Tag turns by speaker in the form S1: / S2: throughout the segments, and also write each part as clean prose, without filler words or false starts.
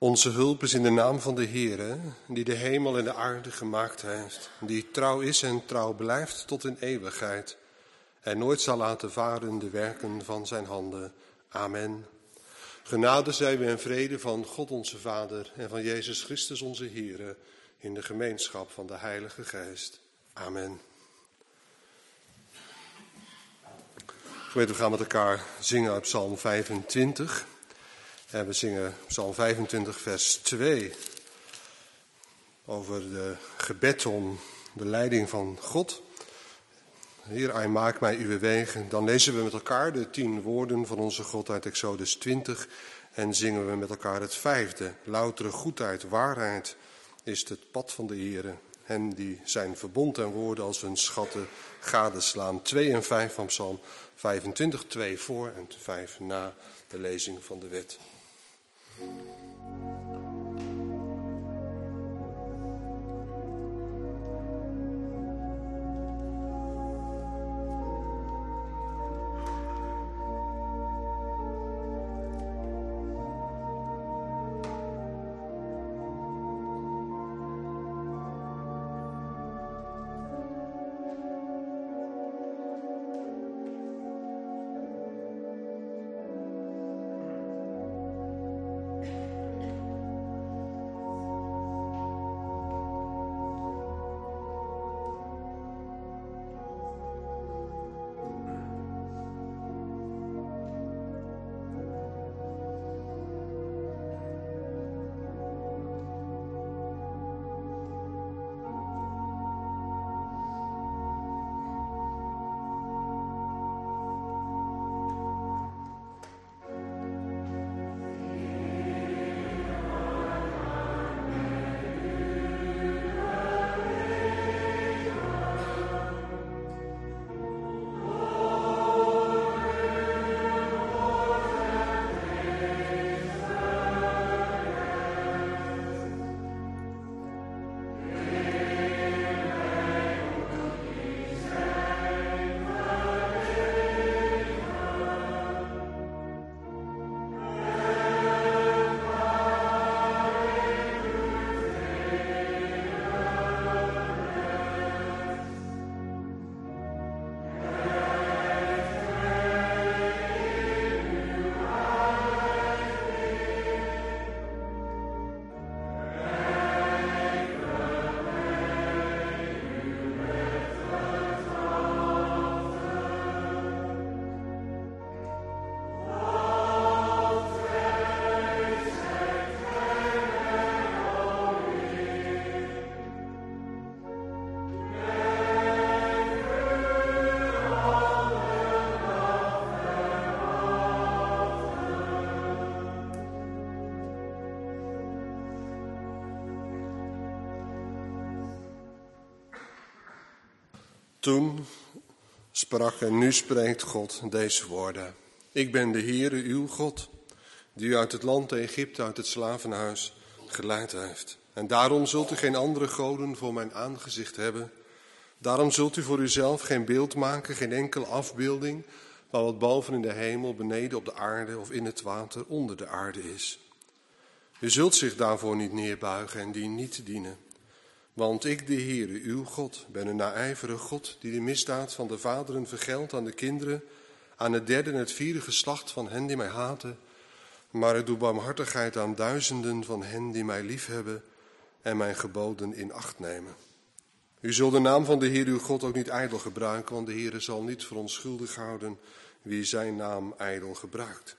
S1: Onze hulp is in de naam van de Heere, die de hemel en de aarde gemaakt heeft, die trouw is en trouw blijft tot in eeuwigheid en nooit zal laten varen de werken van zijn handen. Amen. Genade zij we en vrede van God onze Vader en van Jezus Christus onze Heere in de gemeenschap van de Heilige Geest. Amen. We gaan met elkaar zingen uit Psalm 25. En we zingen Psalm 25 vers 2 over de gebed om de leiding van God. Heer, maak mij uw wegen. Dan lezen we met elkaar de 10 woorden van onze God uit Exodus 20 en zingen we met elkaar het 5e. Loutere goedheid, waarheid is het pad van de Heere. Hen die zijn verbond en woorden als hun schatten gadeslaan. 2 en 5 van Psalm 25, 2 voor en 5 na de lezing van de wet. Toen sprak en nu spreekt God deze woorden. Ik ben de Heere, uw God, die u uit het land Egypte, uit het slavenhuis, geleid heeft. En daarom zult u geen andere goden voor mijn aangezicht hebben. Daarom zult u voor uzelf geen beeld maken, geen enkele afbeelding, maar wat boven in de hemel, beneden op de aarde of in het water onder de aarde is. U zult zich daarvoor niet neerbuigen en die niet dienen. Want ik, de Heere, uw God, ben een naijverige God die de misdaad van de vaderen vergeldt aan de kinderen, aan het 3e en het 4e geslacht van hen die mij haten. Maar ik doe barmhartigheid aan duizenden van hen die mij liefhebben en mijn geboden in acht nemen. U zult de naam van de Heer uw God ook niet ijdel gebruiken, want de Heere zal niet verontschuldigd houden wie zijn naam ijdel gebruikt.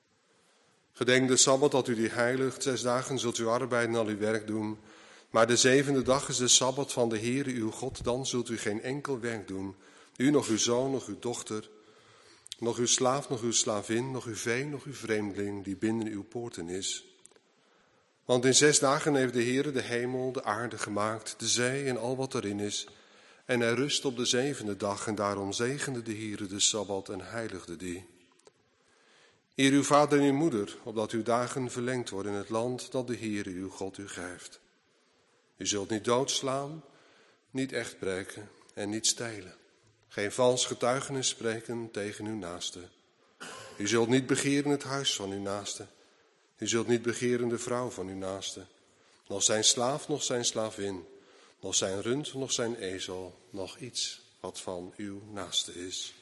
S1: Gedenk de Sabbat dat u die heiligt, 6 dagen zult u arbeiden en al uw werk doen. Maar de 7e dag is de Sabbat van de Heere uw God, dan zult u geen enkel werk doen. U, nog uw zoon, nog uw dochter, nog uw slaaf, nog uw slavin, nog uw vee, nog uw vreemdeling die binnen uw poorten is. Want in 6 dagen heeft de Heere de hemel, de aarde gemaakt, de zee en al wat erin is. En hij rust op de 7e dag en daarom zegende de Heere de Sabbat en heiligde die. Eer uw vader en uw moeder, opdat uw dagen verlengd worden in het land dat de Heere uw God u geeft. U zult niet doodslaan, niet echt breken en niet stelen. Geen vals getuigenis spreken tegen uw naaste. U zult niet begeren het huis van uw naaste. U zult niet begeren de vrouw van uw naaste, nog zijn slaaf, nog zijn slavin, nog zijn rund, nog zijn ezel, nog iets wat van uw naaste is.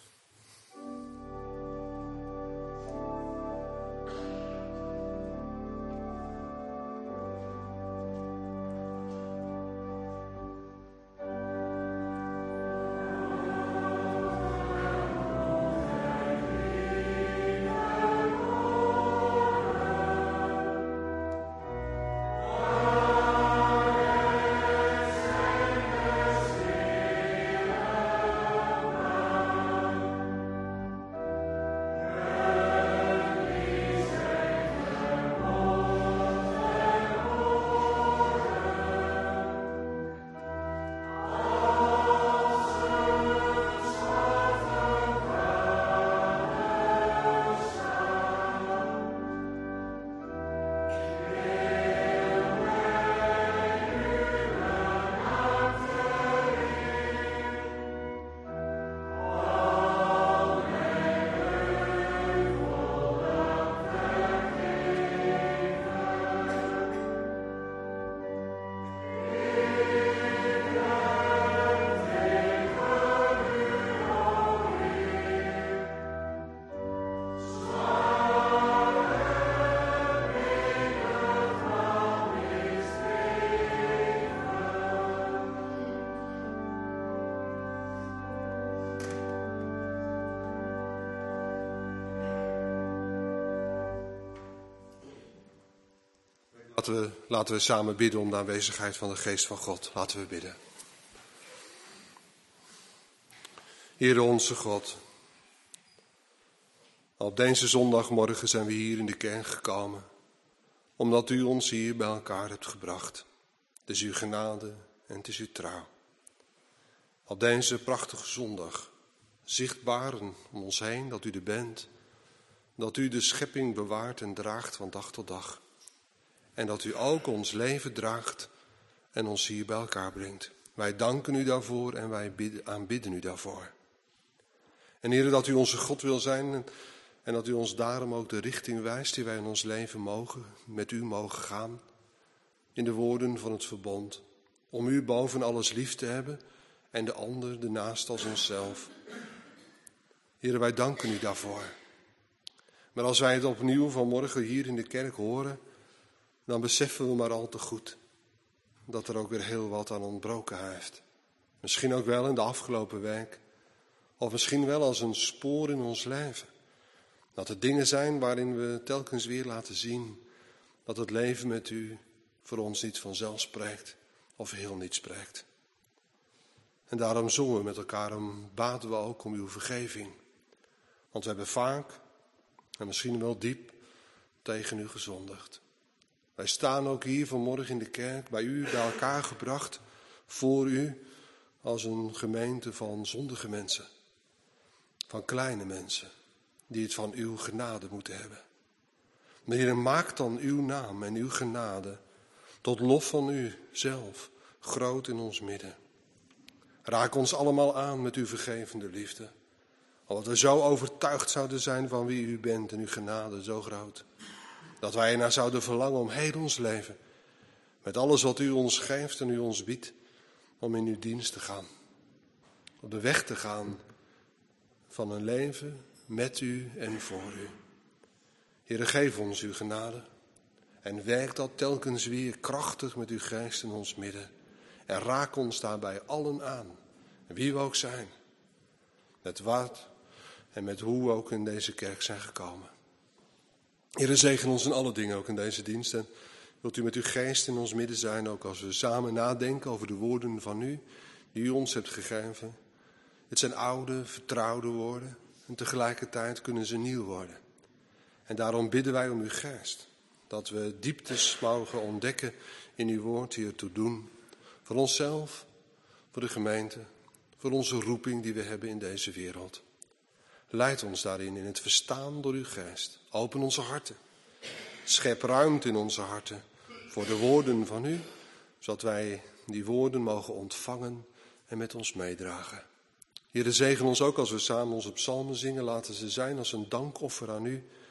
S1: Laten we samen bidden om de aanwezigheid van de Geest van God. Laten we bidden. Heere onze God, op deze zondagmorgen zijn we hier in de kerk gekomen, omdat u ons hier bij elkaar hebt gebracht. Het is uw genade en het is uw trouw. Op deze prachtige zondag, zichtbaar om ons heen dat u er bent, dat u de schepping bewaart en draagt van dag tot dag. En dat u ook ons leven draagt en ons hier bij elkaar brengt. Wij danken u daarvoor en wij aanbidden u daarvoor. En Heere, dat u onze God wil zijn en dat u ons daarom ook de richting wijst die wij in ons leven met u mogen gaan. In de woorden van het verbond. Om u boven alles lief te hebben en de ander, de naast als onszelf. Heere, wij danken u daarvoor. Maar als wij het opnieuw vanmorgen hier in de kerk horen, dan beseffen we maar al te goed dat er ook weer heel wat aan ontbroken heeft. Misschien ook wel in de afgelopen week. Of misschien wel als een spoor in ons leven. Dat er dingen zijn waarin we telkens weer laten zien dat het leven met u voor ons niet vanzelf spreekt of heel niet spreekt. En daarom zongen we met elkaar en baden we ook om uw vergeving. Want we hebben vaak en misschien wel diep tegen u gezondigd. Wij staan ook hier vanmorgen in de kerk, bij u bij elkaar gebracht, voor u als een gemeente van zondige mensen. Van kleine mensen, die het van uw genade moeten hebben. Maar Heer, maak dan uw naam en uw genade tot lof van u zelf groot in ons midden. Raak ons allemaal aan met uw vergevende liefde. Omdat we zo overtuigd zouden zijn van wie u bent en uw genade zo groot. Dat wij ernaar zouden verlangen om heel ons leven, met alles wat u ons geeft en u ons biedt, om in uw dienst te gaan. Op de weg te gaan van een leven met u en voor u. Heere, geef ons uw genade en werk dat telkens weer krachtig met uw geest in ons midden. En raak ons daarbij allen aan, wie we ook zijn, met wat en met hoe we ook in deze kerk zijn gekomen. Heere, zegen ons in alle dingen, ook in deze dienst. En wilt u met uw geest in ons midden zijn, ook als we samen nadenken over de woorden van u, die u ons hebt gegeven. Het zijn oude, vertrouwde woorden en tegelijkertijd kunnen ze nieuw worden. En daarom bidden wij om uw geest, dat we dieptes mogen ontdekken in uw woord die ertoe doen. Voor onszelf, voor de gemeente, voor onze roeping die we hebben in deze wereld. Leid ons daarin in het verstaan door uw geest. Open onze harten. Schep ruimte in onze harten voor de woorden van u, zodat wij die woorden mogen ontvangen en met ons meedragen. Heere, zegen ons ook als we samen onze psalmen zingen. Laten ze zijn als een dankoffer aan u.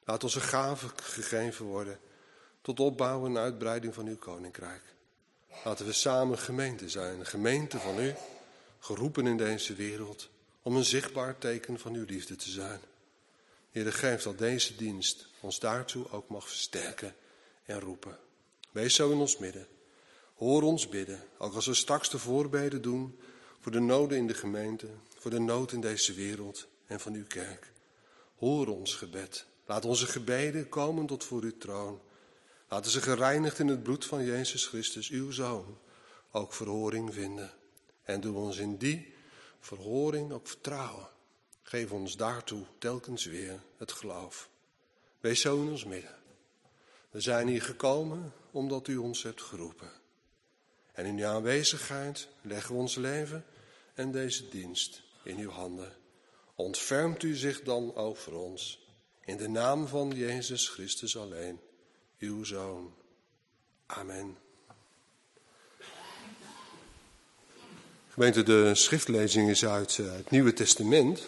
S1: Laat onze gaven gegeven worden tot opbouw en uitbreiding van uw koninkrijk. Laten we samen gemeente zijn, een gemeente van u, geroepen in deze wereld om een zichtbaar teken van uw liefde te zijn. Heere, geef dat deze dienst ons daartoe ook mag versterken en roepen. Wees zo in ons midden. Hoor ons bidden, ook als we straks de voorbeden doen voor de noden in de gemeente, voor de nood in deze wereld en van uw kerk. Hoor ons gebed. Laat onze gebeden komen tot voor uw troon. Laten ze gereinigd in het bloed van Jezus Christus, uw Zoon, ook verhoring vinden. En doe ons in die verhoring ook vertrouwen. Geef ons daartoe telkens weer het geloof. Wees zo in ons midden. We zijn hier gekomen omdat u ons hebt geroepen. En in uw aanwezigheid leggen we ons leven en deze dienst in uw handen. Ontfermt u zich dan over ons. In de naam van Jezus Christus alleen, uw Zoon. Amen. Gemeente, de schriftlezing is uit het Nieuwe Testament.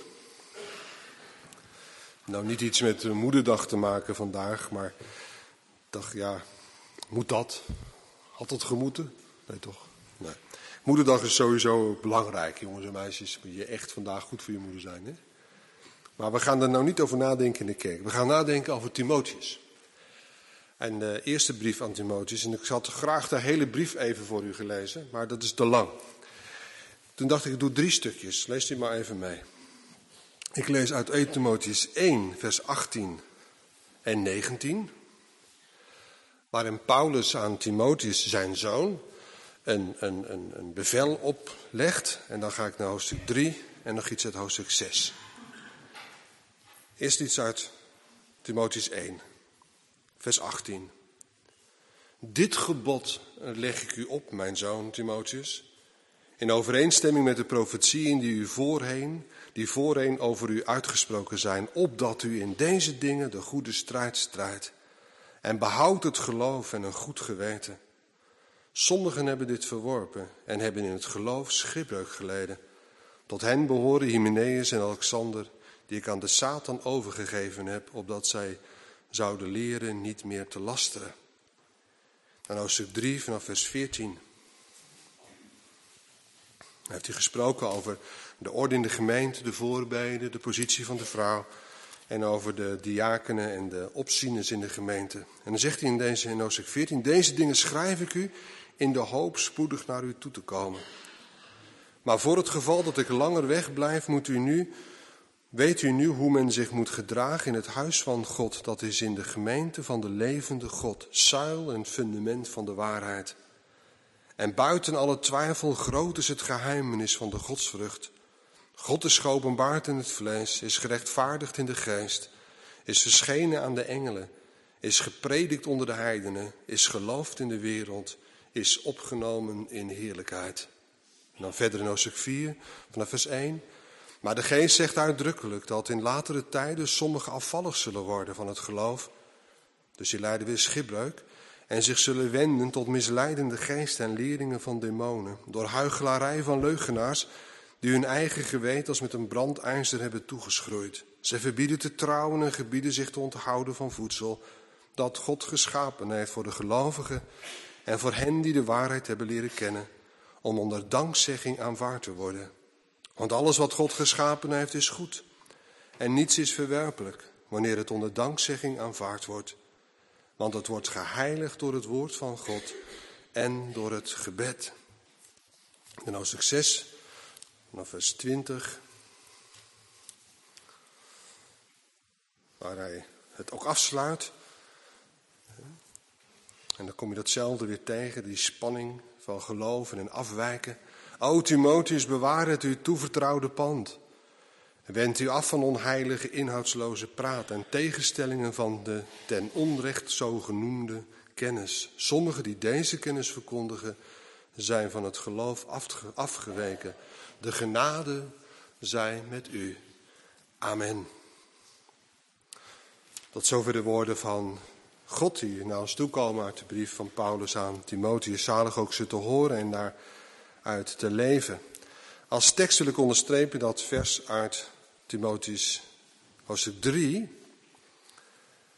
S1: Nou, niet iets met Moederdag te maken vandaag, maar ik dacht, ja, moet dat? Had dat gemoeten? Nee, toch? Nee. Moederdag is sowieso belangrijk, jongens en meisjes. Moet je echt vandaag goed voor je moeder zijn, hè? Maar we gaan er nou niet over nadenken in de kerk. We gaan nadenken over Timotheus. En de eerste brief aan Timotheus. En ik had graag de hele brief even voor u gelezen, maar dat is te lang. Toen dacht ik doe 3 stukjes. Lees die maar even mee. Ik lees uit 1 Timotheus 1, vers 18 en 19. Waarin Paulus aan Timotheus, zijn zoon, een bevel oplegt. En dan ga ik naar hoofdstuk 3 en nog iets uit hoofdstuk 6. Eerst iets uit Timotheus 1, vers 18. Dit gebod leg ik u op, mijn zoon Timotheus, in overeenstemming met de profetieën die voorheen over u uitgesproken zijn, opdat u in deze dingen de goede strijd strijdt en behoudt het geloof en een goed geweten. Sommigen hebben dit verworpen en hebben in het geloof schipbreuk geleden. Tot hen behoren Hymenaeus en Alexander, die ik aan de Satan overgegeven heb, opdat zij zouden leren niet meer te lasteren. En hoofdstuk 3 vanaf vers 14. Hij heeft gesproken over de orde in de gemeente, de voorbeden, de positie van de vrouw en over de diakenen en de opzieners in de gemeente. En dan zegt hij in hoofdstuk 14, deze dingen schrijf ik u in de hoop spoedig naar u toe te komen. Maar voor het geval dat ik langer wegblijf, weet u nu hoe men zich moet gedragen in het huis van God, dat is in de gemeente van de levende God, zuil en fundament van de waarheid. En buiten alle twijfel groot is het geheimenis van de godsvrucht. God is geopenbaard in het vlees, is gerechtvaardigd in de geest, is verschenen aan de engelen, is gepredikt onder de heidenen, is geloofd in de wereld, is opgenomen in heerlijkheid. En dan verder in hoofdstuk 4, vanaf vers 1. Maar de geest zegt uitdrukkelijk dat in latere tijden sommigen afvallig zullen worden van het geloof. Dus die lijden weer schipbreuk. En zich zullen wenden tot misleidende geesten en leringen van demonen. Door huichelarij van leugenaars die hun eigen geweten als met een brandijzer hebben toegeschroeid. Zij verbieden te trouwen en gebieden zich te onthouden van voedsel dat God geschapen heeft voor de gelovigen en voor hen die de waarheid hebben leren kennen, om onder dankzegging aanvaard te worden. Want alles wat God geschapen heeft is goed en niets is verwerpelijk wanneer het onder dankzegging aanvaard wordt. Want het wordt geheiligd door het woord van God en door het gebed. En hoofdstuk 6, vanaf vers 20, waar hij het ook afsluit. En dan kom je datzelfde weer tegen, die spanning van geloven en afwijken. O Timotheus, bewaar het u toevertrouwde pand. Wend u af van onheilige, inhoudsloze praat en tegenstellingen van de ten onrecht zogenoemde kennis. Sommigen die deze kennis verkondigen, zijn van het geloof afgeweken. De genade zij met u. Amen. Tot zover de woorden van God die naar ons toekomen uit de brief van Paulus aan Timotheus. Zalig ook ze te horen en daaruit te leven. Als tekst wil ik onderstrepen dat vers uit Timotheus hoofdstuk 3.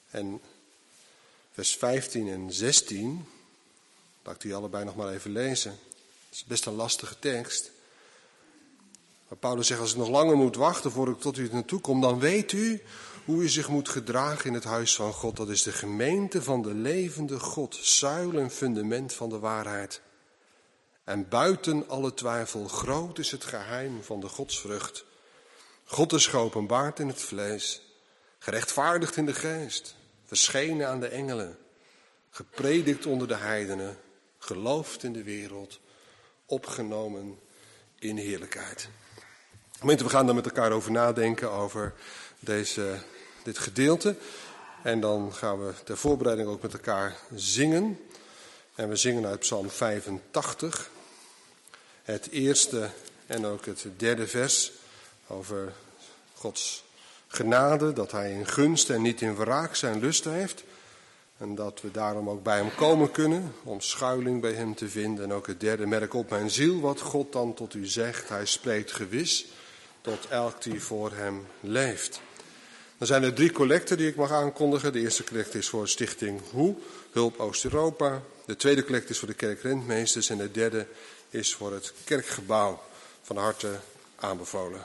S1: En vers 15 en 16, laat ik die allebei nog maar even lezen. Het is best een lastige tekst. Maar Paulus zegt, als ik nog langer moet wachten voor ik tot u naartoe kom, dan weet u hoe u zich moet gedragen in het huis van God. Dat is de gemeente van de levende God, zuil en fundament van de waarheid. En buiten alle twijfel, groot is het geheim van de godsvrucht. God is geopenbaard in het vlees, gerechtvaardigd in de geest, verschenen aan de engelen, gepredikt onder de heidenen, geloofd in de wereld, opgenomen in heerlijkheid. Gemeente, we gaan daar met elkaar over nadenken, over dit gedeelte. En dan gaan we ter voorbereiding ook met elkaar zingen. En we zingen uit Psalm 85. Het eerste en ook het derde vers over Gods genade. Dat hij in gunst en niet in wraak zijn lust heeft. En dat we daarom ook bij hem komen kunnen, om schuiling bij hem te vinden. En ook het derde, merk op mijn ziel wat God dan tot u zegt. Hij spreekt gewis tot elk die voor hem leeft. Dan zijn er 3 collecten die ik mag aankondigen. De eerste collecte is voor Stichting Hoe, Hulp Oost-Europa. De tweede collecte is voor de kerk Rentmeesters. En de derde is voor het kerkgebouw. Van harte aanbevolen.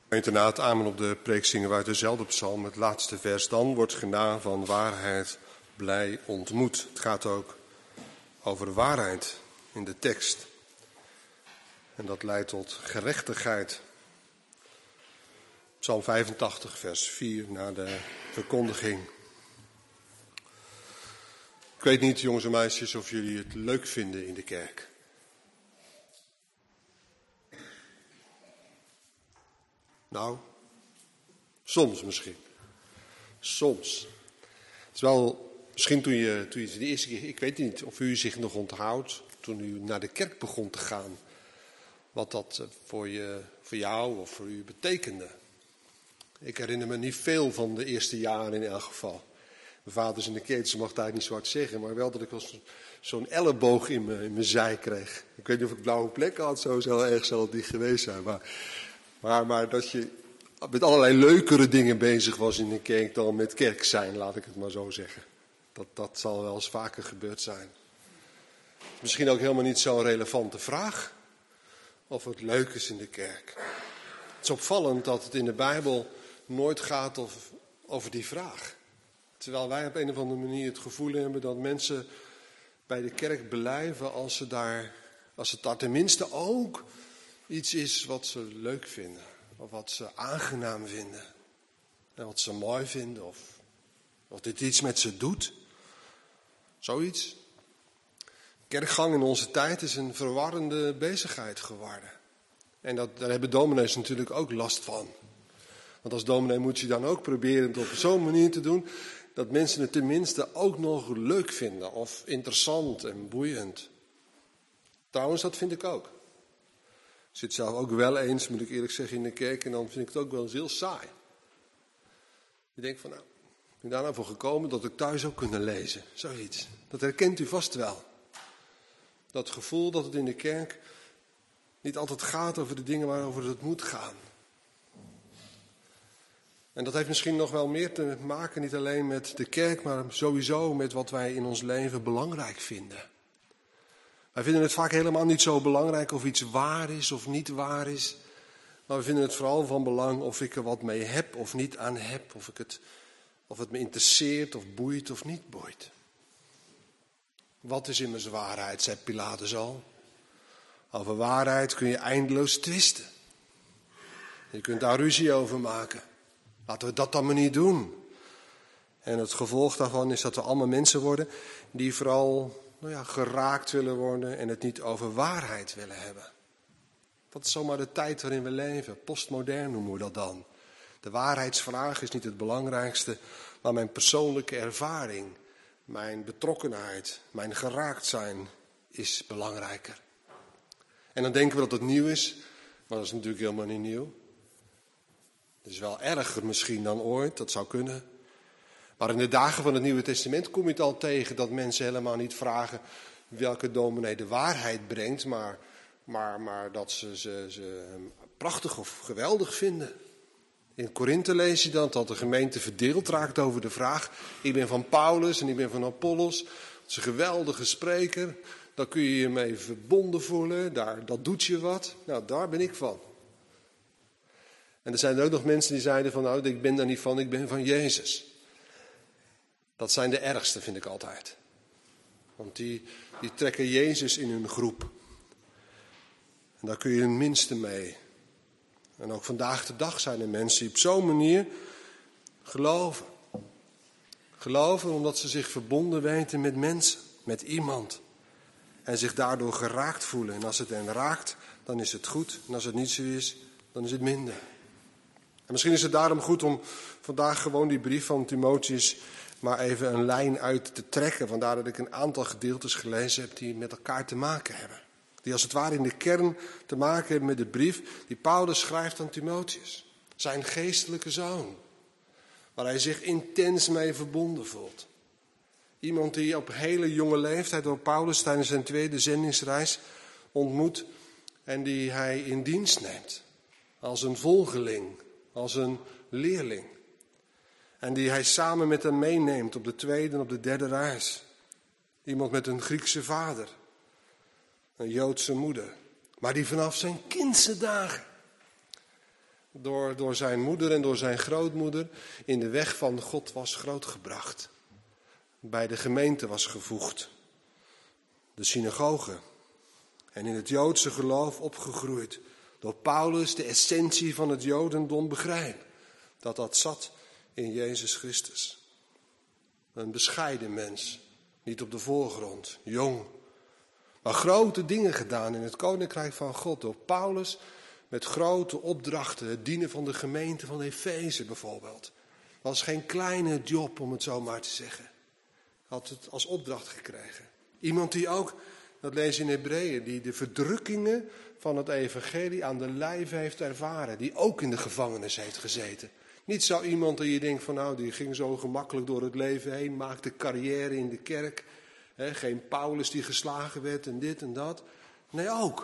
S1: Na het amen op de preek zingen we uit dezelfde psalm, het laatste vers. Dan wordt genade van waarheid blij ontmoet. Het gaat ook over waarheid in de tekst. En dat leidt tot gerechtigheid. Psalm 85, vers 4, na de verkondiging. Ik weet niet, jongens en meisjes, of jullie het leuk vinden in de kerk. Nou, soms misschien. Soms. Het is wel, misschien toen je de eerste keer, ik weet niet of u zich nog onthoudt, toen u naar de kerk begon te gaan, wat dat voor jou of voor u betekende. Ik herinner me niet veel van de eerste jaren in elk geval. Mijn vader is in de kerk, dus mag daar niet zo hard zeggen, maar wel dat ik wel zo'n elleboog in mijn zij kreeg. Ik weet niet of ik blauwe plekken had, zo zal erg zal het niet geweest zijn, maar dat je met allerlei leukere dingen bezig was in de kerk dan met kerk zijn, laat ik het maar zo zeggen. Dat zal wel eens vaker gebeurd zijn. Misschien ook helemaal niet zo'n relevante vraag, of het leuk is in de kerk. Het is opvallend dat het in de Bijbel nooit gaat over die vraag. Terwijl wij op een of andere manier het gevoel hebben dat mensen bij de kerk blijven als het daar tenminste ook iets is wat ze leuk vinden. Of wat ze aangenaam vinden. En wat ze mooi vinden. Of dit iets met ze doet. Zoiets. Kerkgang in onze tijd is een verwarrende bezigheid geworden. En daar hebben dominees natuurlijk ook last van. Want als dominee moet je dan ook proberen het op zo'n manier te doen dat mensen het tenminste ook nog leuk vinden. Of interessant en boeiend. Trouwens, dat vind ik ook. Ik zit zelf ook wel eens, moet ik eerlijk zeggen, in de kerk en dan vind ik het ook wel eens heel saai. Je denkt van, nou, ik ben daar nou voor gekomen dat ik thuis ook kunnen lezen. Zoiets. Dat herkent u vast wel. Dat gevoel dat het in de kerk niet altijd gaat over de dingen waarover het moet gaan. En dat heeft misschien nog wel meer te maken, niet alleen met de kerk, maar sowieso met wat wij in ons leven belangrijk vinden. Wij vinden het vaak helemaal niet zo belangrijk of iets waar is of niet waar is. Maar we vinden het vooral van belang of ik er wat mee heb of niet aan heb. Of het me interesseert of boeit of niet boeit. Wat is immers waarheid, zei Pilatus al. Over waarheid kun je eindeloos twisten. Je kunt daar ruzie over maken. Laten we dat dan maar niet doen. En het gevolg daarvan is dat we allemaal mensen worden die vooral geraakt willen worden en het niet over waarheid willen hebben. Dat is zomaar de tijd waarin we leven. Postmodern noemen we dat dan. De waarheidsvraag is niet het belangrijkste, maar mijn persoonlijke ervaring, mijn betrokkenheid, mijn geraakt zijn is belangrijker. En dan denken we dat het nieuw is, maar dat is natuurlijk helemaal niet nieuw. Het is wel erger misschien dan ooit, dat zou kunnen. Maar in de dagen van het Nieuwe Testament kom je het al tegen dat mensen helemaal niet vragen welke dominee de waarheid brengt, maar dat ze hem prachtig of geweldig vinden. In Korinthe lees je dat de gemeente verdeeld raakt over de vraag, ik ben van Paulus en ik ben van Apollos. Dat is een geweldige spreker, daar kun je je mee verbonden voelen, dat doet je wat. Nou, daar ben ik van. En er zijn er ook nog mensen die zeiden van, nou, ik ben daar niet van, ik ben van Jezus. Dat zijn de ergste, vind ik altijd. Want die trekken Jezus in hun groep. En daar kun je het minste mee. En ook vandaag de dag zijn er mensen die op zo'n manier geloven. Geloven omdat ze zich verbonden weten met mensen, met iemand. En zich daardoor geraakt voelen. En als het hen raakt, dan is het goed. En als het niet zo is, dan is het minder. En misschien is het daarom goed om vandaag gewoon die brief van Timotheus maar even een lijn uit te trekken. Vandaar dat ik een aantal gedeeltes gelezen heb die met elkaar te maken hebben. Die als het ware in de kern te maken hebben met de brief die Paulus schrijft aan Timotheus. Zijn geestelijke zoon. Waar hij zich intens mee verbonden voelt. Iemand die op hele jonge leeftijd door Paulus tijdens zijn tweede zendingsreis ontmoet. En die hij in dienst neemt. Als een volgeling, als een leerling. En die hij samen met hem meeneemt op de tweede en op de derde reis. Iemand met een Griekse vader. Een Joodse moeder. Maar die vanaf zijn kindse dagen door zijn moeder en door zijn grootmoeder in de weg van God was grootgebracht. Bij de gemeente was gevoegd. De synagoge. En in het Joodse geloof opgegroeid. Door Paulus de essentie van het Jodendom begrijpt. Dat zat in Jezus Christus. Een bescheiden mens. Niet op de voorgrond. Jong. Maar grote dingen gedaan in het koninkrijk van God. Door Paulus met grote opdrachten. Het dienen van de gemeente van Efeze bijvoorbeeld. Dat was geen kleine job om het zo maar te zeggen. Had het als opdracht gekregen. Iemand die ook, dat lees je in Hebreeën, die de verdrukkingen van het evangelie aan de lijve heeft ervaren. Die ook in de gevangenis heeft gezeten. Niet zo iemand die je denkt van nou, die ging zo gemakkelijk door het leven heen, maakte carrière in de kerk. Geen Paulus die geslagen werd en dit en dat. Nee, ook.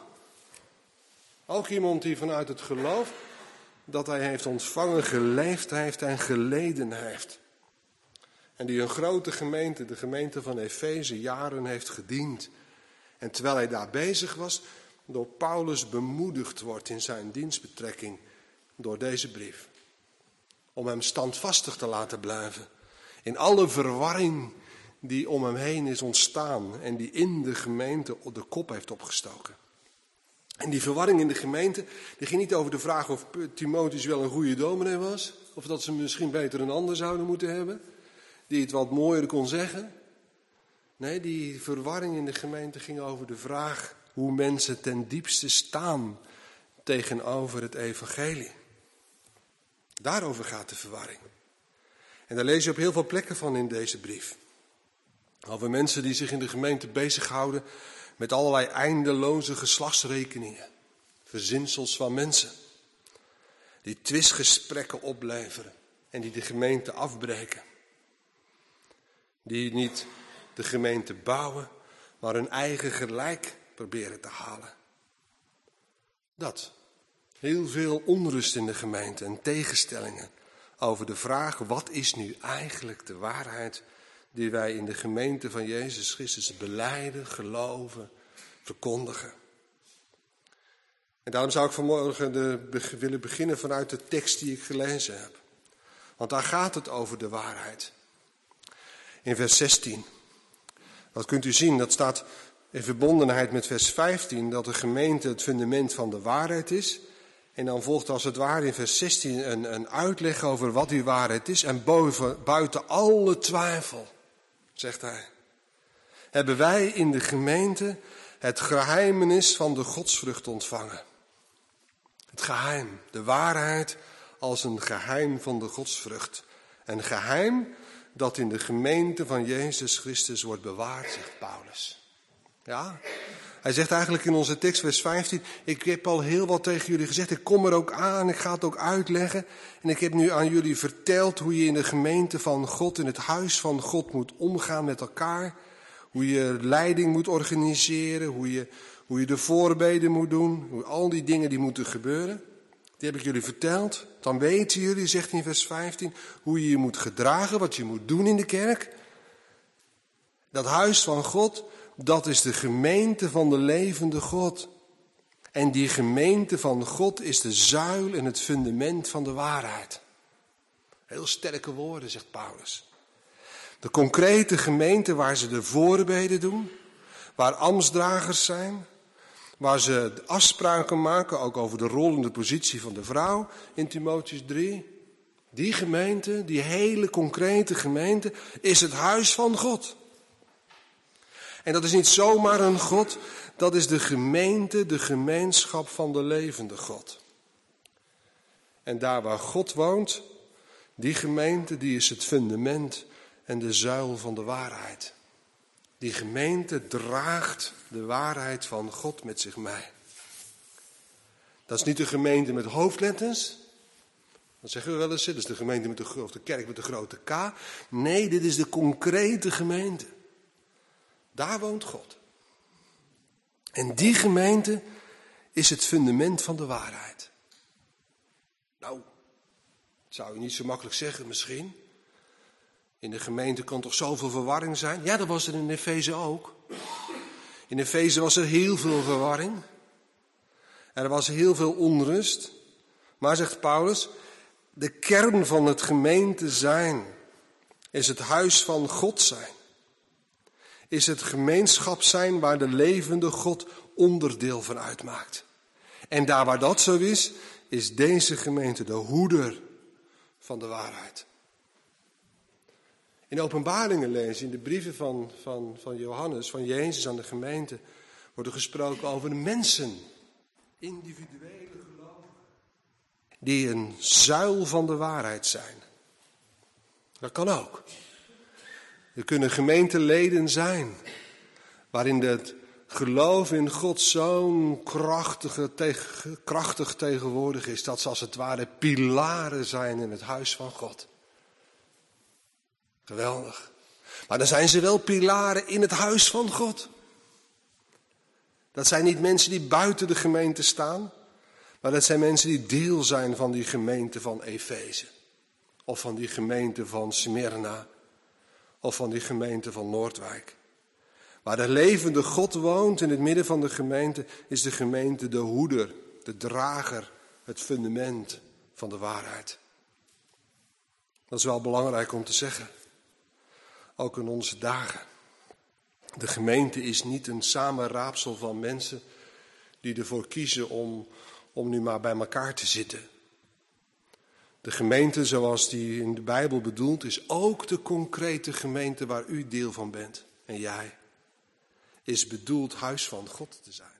S1: Ook iemand die vanuit het geloof dat hij heeft ontvangen, geleefd heeft en geleden heeft. En die een grote gemeente, de gemeente van Efeze, jaren heeft gediend. En terwijl hij daar bezig was, door Paulus bemoedigd wordt in zijn dienstbetrekking door deze brief. Om hem standvastig te laten blijven. In alle verwarring die om hem heen is ontstaan en die in de gemeente de kop heeft opgestoken. En die verwarring in de gemeente, die ging niet over de vraag of Timotheus wel een goede dominee was. Of dat ze misschien beter een ander zouden moeten hebben. Die het wat mooier kon zeggen. Nee, die verwarring in de gemeente ging over de vraag hoe mensen ten diepste staan tegenover het evangelie. Daarover gaat de verwarring. En daar lees je op heel veel plekken van in deze brief. Over mensen die zich in de gemeente bezighouden met allerlei eindeloze geslachtsrekeningen. Verzinsels van mensen. Die twistgesprekken opleveren en die de gemeente afbreken. Die niet de gemeente bouwen, maar hun eigen gelijk proberen te halen. Dat. Heel veel onrust in de gemeente en tegenstellingen over de vraag, wat is nu eigenlijk de waarheid die wij in de gemeente van Jezus Christus belijden, geloven, verkondigen. En daarom zou ik vanmorgen willen beginnen vanuit de tekst die ik gelezen heb. Want daar gaat het over de waarheid. In vers 16. Dat kunt u zien, dat staat in verbondenheid met vers 15, dat de gemeente het fundament van de waarheid is. En dan volgt als het ware in vers 16 een uitleg over wat die waarheid is. En buiten alle twijfel, zegt hij, hebben wij in de gemeente het geheimenis van de godsvrucht ontvangen. Het geheim, de waarheid als een geheim van de godsvrucht. Een geheim dat in de gemeente van Jezus Christus wordt bewaard, zegt Paulus. Ja, hij zegt eigenlijk in onze tekst, vers 15, ik heb al heel wat tegen jullie gezegd, ik kom er ook aan, ik ga het ook uitleggen. En ik heb nu aan jullie verteld hoe je in de gemeente van God, in het huis van God moet omgaan met elkaar. Hoe je leiding moet organiseren, hoe je de voorbeden moet doen, hoe al die dingen die moeten gebeuren. Die heb ik jullie verteld. Dan weten jullie, zegt hij in vers 15, hoe je je moet gedragen, wat je moet doen in de kerk. Dat huis van God, dat is de gemeente van de levende God. En die gemeente van God is de zuil en het fundament van de waarheid. Heel sterke woorden, zegt Paulus. De concrete gemeente waar ze de voorbeden doen, waar ambtsdragers zijn, waar ze afspraken maken, ook over de rol en de positie van de vrouw in Timotheus 3. Die gemeente, die hele concrete gemeente, is het huis van God. En dat is niet zomaar een God, dat is de gemeente, de gemeenschap van de levende God. En daar waar God woont, die gemeente, die is het fundament en de zuil van de waarheid. Die gemeente draagt de waarheid van God met zich mee. Dat is niet de gemeente met hoofdletters. Dat zeggen we wel eens, dat is de gemeente met of de kerk met de grote K. Nee, dit is de concrete gemeente. Daar woont God. En die gemeente is het fundament van de waarheid. Nou, dat zou je niet zo makkelijk zeggen misschien. In de gemeente kan toch zoveel verwarring zijn? Ja, dat was er in Efeze ook. In Efeze was er heel veel verwarring. Er was heel veel onrust. Maar, zegt Paulus, de kern van het gemeente zijn is het huis van God zijn. Is het gemeenschap zijn waar de levende God onderdeel van uitmaakt. En daar waar dat zo is deze gemeente de hoeder van de waarheid. In de Openbaringen lezen, in de brieven van Johannes, van Jezus aan de gemeente, wordt er gesproken over de mensen, individuele gelovigen, die een zuil van de waarheid zijn. Dat kan ook. Er kunnen gemeenteleden zijn waarin het geloof in God zo'n krachtig tegenwoordig is, dat ze als het ware pilaren zijn in het huis van God. Geweldig. Maar dan zijn ze wel pilaren in het huis van God. Dat zijn niet mensen die buiten de gemeente staan, maar dat zijn mensen die deel zijn van die gemeente van Efeze. Of van die gemeente van Smyrna. Of van die gemeente van Noordwijk. Waar de levende God woont in het midden van de gemeente, is de gemeente de hoeder, de drager, het fundament van de waarheid. Dat is wel belangrijk om te zeggen. Ook in onze dagen. De gemeente is niet een samenraapsel van mensen die ervoor kiezen om nu maar bij elkaar te zitten. De gemeente zoals die in de Bijbel bedoeld is ook de concrete gemeente waar u deel van bent en jij. Is bedoeld huis van God te zijn.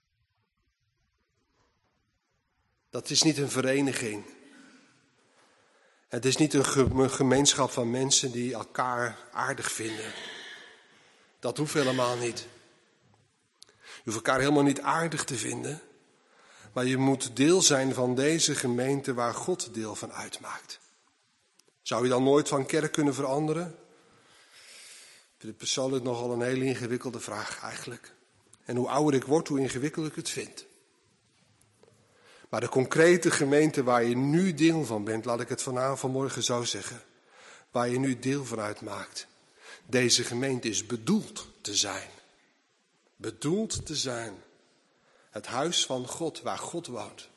S1: Dat is niet een vereniging. Het is niet een gemeenschap van mensen die elkaar aardig vinden. Dat hoeft helemaal niet. Je hoeft elkaar helemaal niet aardig te vinden. Maar je moet deel zijn van deze gemeente waar God deel van uitmaakt. Zou je dan nooit van kerk kunnen veranderen? Ik vind het persoonlijk nogal een hele ingewikkelde vraag eigenlijk. En hoe ouder ik word, hoe ingewikkelder ik het vind. Maar de concrete gemeente waar je nu deel van bent, laat ik het vanmorgen zo zeggen. Waar je nu deel van uitmaakt. Deze gemeente is bedoeld te zijn. Bedoeld te zijn. Het huis van God, waar God woont.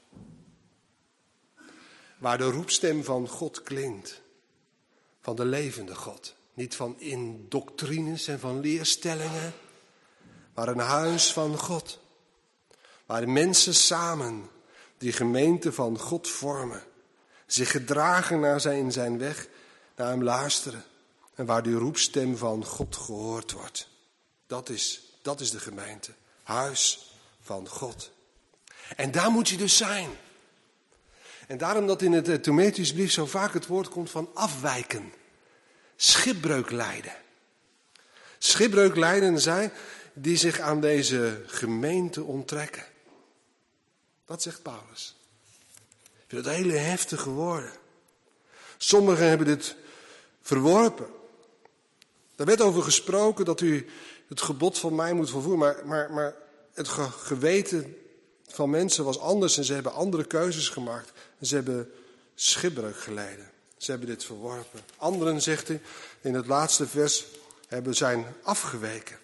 S1: Waar de roepstem van God klinkt. Van de levende God. Niet van indoctrines en van leerstellingen. Maar een huis van God. Waar de mensen samen die gemeente van God vormen. Zich gedragen naar zijn weg, naar hem luisteren. En waar die roepstem van God gehoord wordt. Dat is de gemeente. Huis van God. En daar moet je dus zijn. En daarom dat in het Timotheusbrief zo vaak het woord komt van afwijken. Schipbreuk lijden. Schipbreuk lijden zij die zich aan deze gemeente onttrekken. Dat zegt Paulus. Ik vind het hele heftige woorden. Sommigen hebben dit verworpen. Daar werd over gesproken dat u het gebod van mij moet volvoeren. Maar het geweten van mensen was anders en ze hebben andere keuzes gemaakt. En ze hebben schipbreuk geleden. Ze hebben dit verworpen. Anderen, zegt hij in het laatste vers, zijn afgeweken.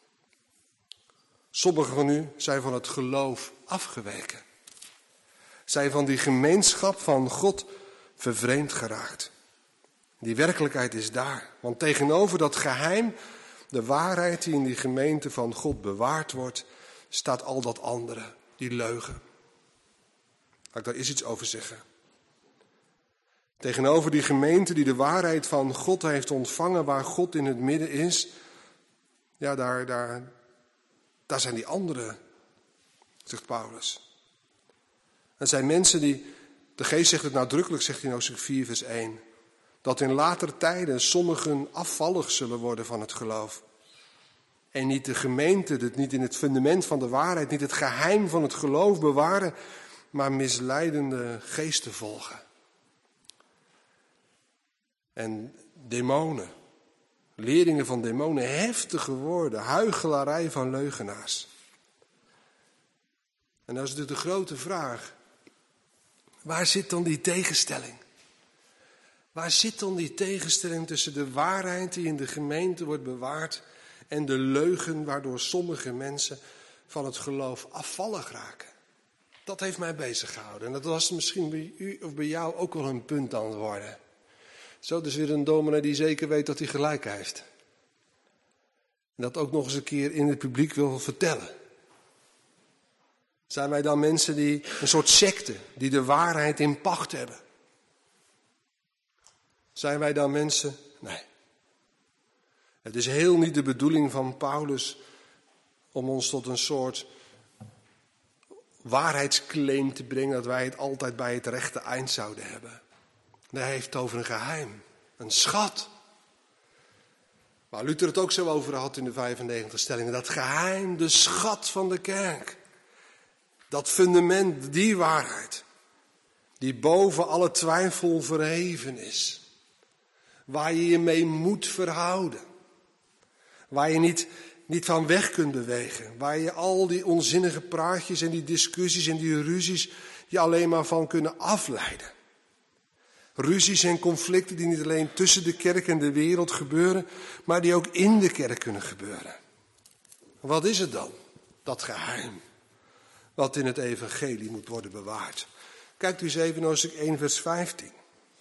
S1: Sommigen van u zijn van het geloof afgeweken. Zijn van die gemeenschap van God vervreemd geraakt. Die werkelijkheid is daar. Want tegenover dat geheim, de waarheid die in die gemeente van God bewaard wordt, staat al dat andere, die leugen. Laat ik daar eens iets over zeggen. Tegenover die gemeente die de waarheid van God heeft ontvangen, waar God in het midden is, ja, daar zijn die anderen, zegt Paulus. Dat zijn mensen die, de geest zegt het nadrukkelijk, zegt hij in hoofdstuk 4 vers 1, dat in later tijden sommigen afvallig zullen worden van het geloof. En niet de gemeente, niet in het fundament van de waarheid, niet het geheim van het geloof bewaren, maar misleidende geesten volgen. En demonen, leerlingen van demonen, heftige woorden, huichelarij van leugenaars. En dat is natuurlijk de grote vraag. Waar zit dan die tegenstelling? Waar zit dan die tegenstelling tussen de waarheid die in de gemeente wordt bewaard en de leugen waardoor sommige mensen van het geloof afvallig raken? Dat heeft mij bezig gehouden. En dat was misschien bij u of bij jou ook wel een punt aan het worden. Zo, dus weer een dominee die zeker weet dat hij gelijk heeft. En dat ook nog eens een keer in het publiek wil vertellen. Zijn wij dan mensen die een soort secte, die de waarheid in pacht hebben? Zijn wij dan mensen? Nee. Het is heel niet de bedoeling van Paulus om ons tot een soort waarheidsclaim te brengen dat wij het altijd bij het rechte eind zouden hebben. Nee, hij heeft het over een geheim, een schat. Waar Luther het ook zo over had in de 95 stellingen. Dat geheim, de schat van de kerk. Dat fundament, die waarheid. Die boven alle twijfel verheven is. Waar je je mee moet verhouden. Waar je niet van weg kunt bewegen. Waar je al die onzinnige praatjes en die discussies en die ruzies je alleen maar van kunnen afleiden. Ruzies en conflicten die niet alleen tussen de kerk en de wereld gebeuren, maar die ook in de kerk kunnen gebeuren. Wat is het dan, dat geheim, wat in het evangelie moet worden bewaard? Kijkt u eens even naar hoofdstuk 1 vers 15.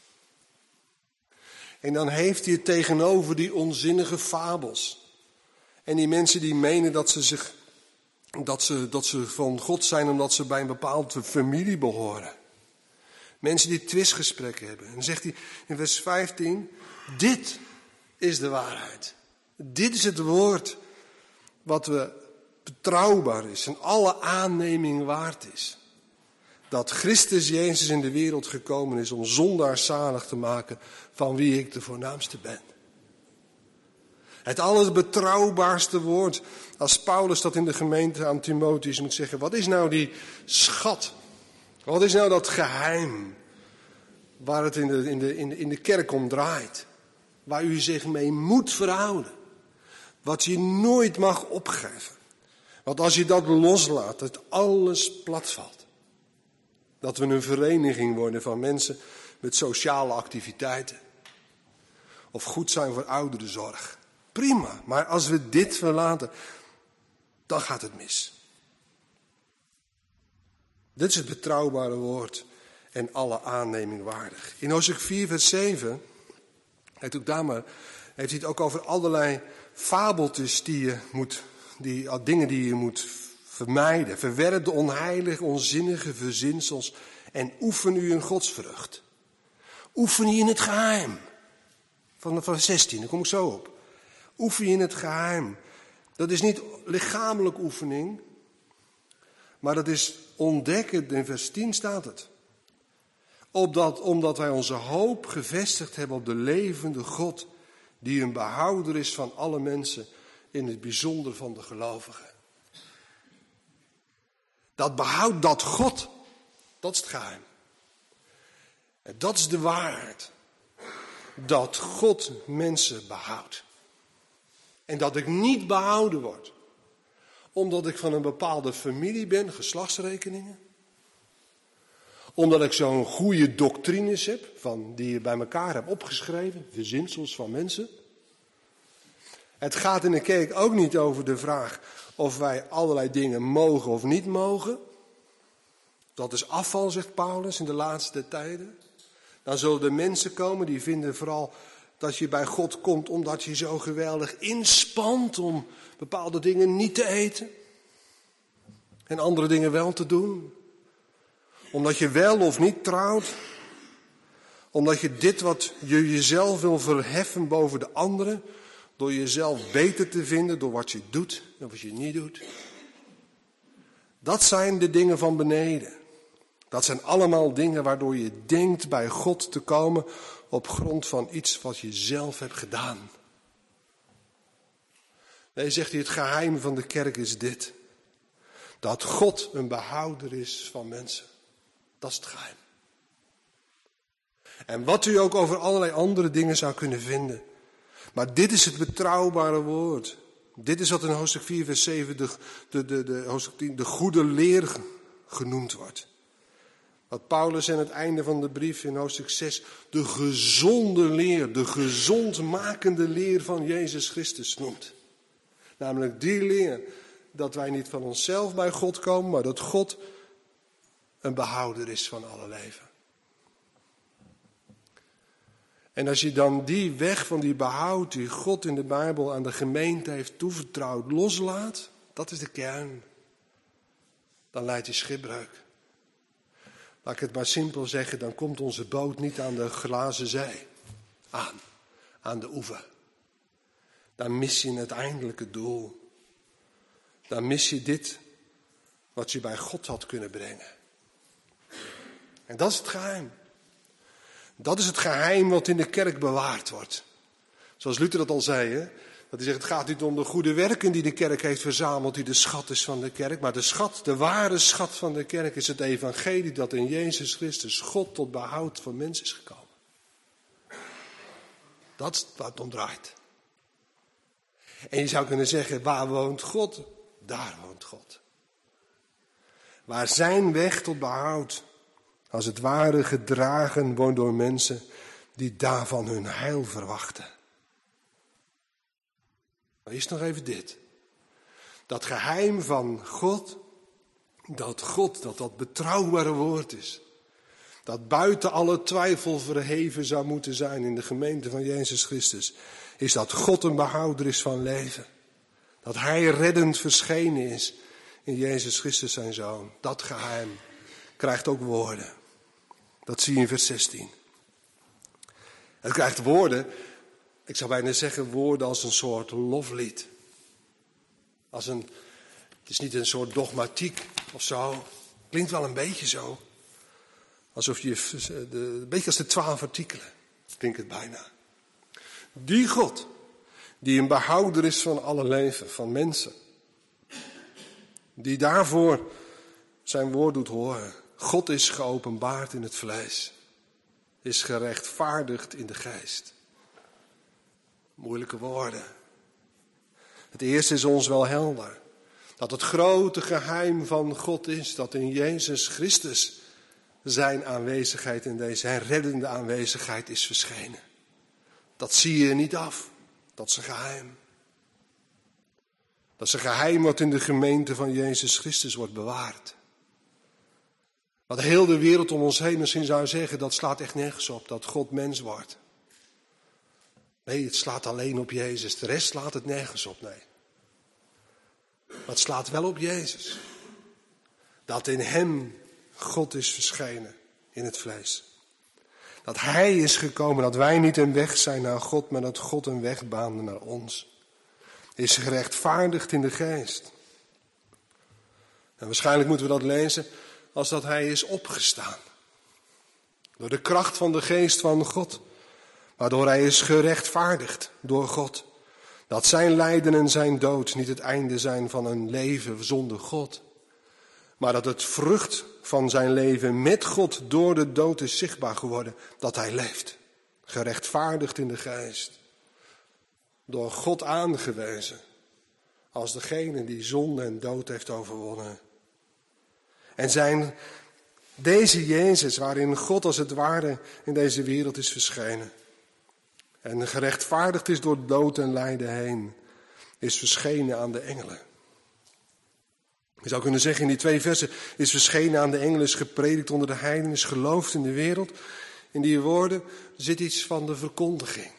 S1: En dan heeft hij het tegenover die onzinnige fabels. En die mensen die menen dat ze van God zijn omdat ze bij een bepaalde familie behoren. Mensen die twistgesprekken hebben. En dan zegt hij in vers 15, dit is de waarheid. Dit is het woord wat betrouwbaar is en alle aanneming waard is. Dat Christus Jezus in de wereld gekomen is om zondaars zalig te maken, van wie ik de voornaamste ben. Het allerbetrouwbaarste woord, als Paulus dat in de gemeente aan Timotheus moet zeggen. Wat is nou die schat? Wat is nou dat geheim waar het in de kerk om draait? Waar u zich mee moet verhouden. Wat je nooit mag opgeven. Want als je dat loslaat, dat alles platvalt. Dat we een vereniging worden van mensen met sociale activiteiten. Of goed zijn voor ouderenzorg. Prima, maar als we dit verlaten, dan gaat het mis. Dit is het betrouwbare woord en alle aanneming waardig. In hoofdstuk 4 vers 7, heeft hij het ook over allerlei fabeltjes dingen die je moet vermijden. Verwerp de onheilige, onzinnige verzinsels en oefen u in godsvrucht. Oefen je in het geheim. Van vers 16, daar kom ik zo op. Oefen je in het geheim. Dat is niet lichamelijk oefening, maar dat is ontdekken, in vers 10 staat het. Omdat wij onze hoop gevestigd hebben op de levende God, die een behouder is van alle mensen, in het bijzonder van de gelovigen. Dat behoud dat God, dat is het geheim. En dat is de waarheid. Dat God mensen behoudt. En dat ik niet behouden word. Omdat ik van een bepaalde familie ben, geslachtsrekeningen. Omdat ik zo'n goede doctrines heb, die je bij elkaar hebt opgeschreven, verzinsels van mensen. Het gaat in de kerk ook niet over de vraag of wij allerlei dingen mogen of niet mogen. Dat is afval, zegt Paulus in de laatste tijden. Dan zullen er mensen komen die vinden vooral dat je bij God komt omdat je zo geweldig inspant om bepaalde dingen niet te eten. En andere dingen wel te doen. Omdat je wel of niet trouwt. Omdat je dit wat je jezelf wil verheffen boven de anderen. Door jezelf beter te vinden door wat je doet en wat je niet doet. Dat zijn de dingen van beneden. Dat zijn allemaal dingen waardoor je denkt bij God te komen op grond van iets wat je zelf hebt gedaan. Nee, zegt hij, het geheim van de kerk is dit. Dat God een behouder is van mensen. Dat is het geheim. En wat u ook over allerlei andere dingen zou kunnen vinden. Maar dit is het betrouwbare woord. Dit is wat in hoofdstuk 4 vers 7 hoofdstuk 10, de goede leer genoemd wordt. Wat Paulus aan het einde van de brief in hoofdstuk 6 de gezonde leer, de gezondmakende leer van Jezus Christus noemt. Namelijk die leer dat wij niet van onszelf bij God komen, maar dat God een behouder is van alle leven. En als je dan die weg van die behoud die God in de Bijbel aan de gemeente heeft toevertrouwd loslaat, dat is de kern. Dan leidt je schipbreuk. Laat ik het maar simpel zeggen, dan komt onze boot niet aan de glazen zee aan de oever. Dan mis je het eindelijke doel. Dan mis je dit wat je bij God had kunnen brengen. En dat is het geheim. Dat is het geheim wat in de kerk bewaard wordt. Zoals Luther dat al zei, hè? Dat hij zegt, het gaat niet om de goede werken die de kerk heeft verzameld, die de schat is van de kerk. Maar de ware schat van de kerk is het evangelie dat in Jezus Christus God tot behoud van mensen is gekomen. Dat is waar het om draait. En je zou kunnen zeggen, waar woont God? Daar woont God. Waar zijn weg tot behoud, als het ware gedragen wordt door mensen die daarvan hun heil verwachten. Maar eerst nog even dit. Dat geheim van God, dat betrouwbare woord is. Dat buiten alle twijfel verheven zou moeten zijn in de gemeente van Jezus Christus. Is dat God een behouder is van leven. Dat Hij reddend verschenen is in Jezus Christus zijn Zoon. Dat geheim krijgt ook woorden. Dat zie je in vers 16. Het krijgt woorden, ik zou bijna zeggen woorden als een soort loflied. Het is niet een soort dogmatiek of zo. Klinkt wel een beetje zo. Alsof je, een beetje als de 12 artikelen. Klinkt het bijna. Die God, die een behouder is van alle leven, van mensen. Die daarvoor zijn woord doet horen. God is geopenbaard in het vlees. Is gerechtvaardigd in de geest. Moeilijke woorden. Het eerste is ons wel helder. Dat het grote geheim van God is dat in Jezus Christus zijn aanwezigheid in zijn reddende aanwezigheid is verschenen. Dat zie je niet af. Dat is een geheim. Dat is een geheim wat in de gemeente van Jezus Christus wordt bewaard. Wat heel de wereld om ons heen misschien zou zeggen, dat slaat echt nergens op, dat God mens wordt. Nee, het slaat alleen op Jezus. De rest slaat het nergens op, nee. Maar het slaat wel op Jezus. Dat in hem God is verschenen in het vlees. Dat Hij is gekomen, dat wij niet een weg zijn naar God, maar dat God een weg baande naar ons. Is gerechtvaardigd in de geest. En waarschijnlijk moeten we dat lezen als dat Hij is opgestaan. Door de kracht van de geest van God. Waardoor Hij is gerechtvaardigd door God. Dat zijn lijden en zijn dood niet het einde zijn van een leven zonder God. Maar dat het vrucht van zijn leven met God door de dood is zichtbaar geworden. Dat Hij leeft. Gerechtvaardigd in de geest. Door God aangewezen. Als degene die zonde en dood heeft overwonnen. En deze Jezus waarin God als het ware in deze wereld is verschenen. En gerechtvaardigd is door dood en lijden heen. Is verschenen aan de engelen. Je zou kunnen zeggen in die 2 versen. Is verschenen aan de engelen, is gepredikt onder de heidenen, is geloofd in de wereld. In die woorden zit iets van de verkondiging.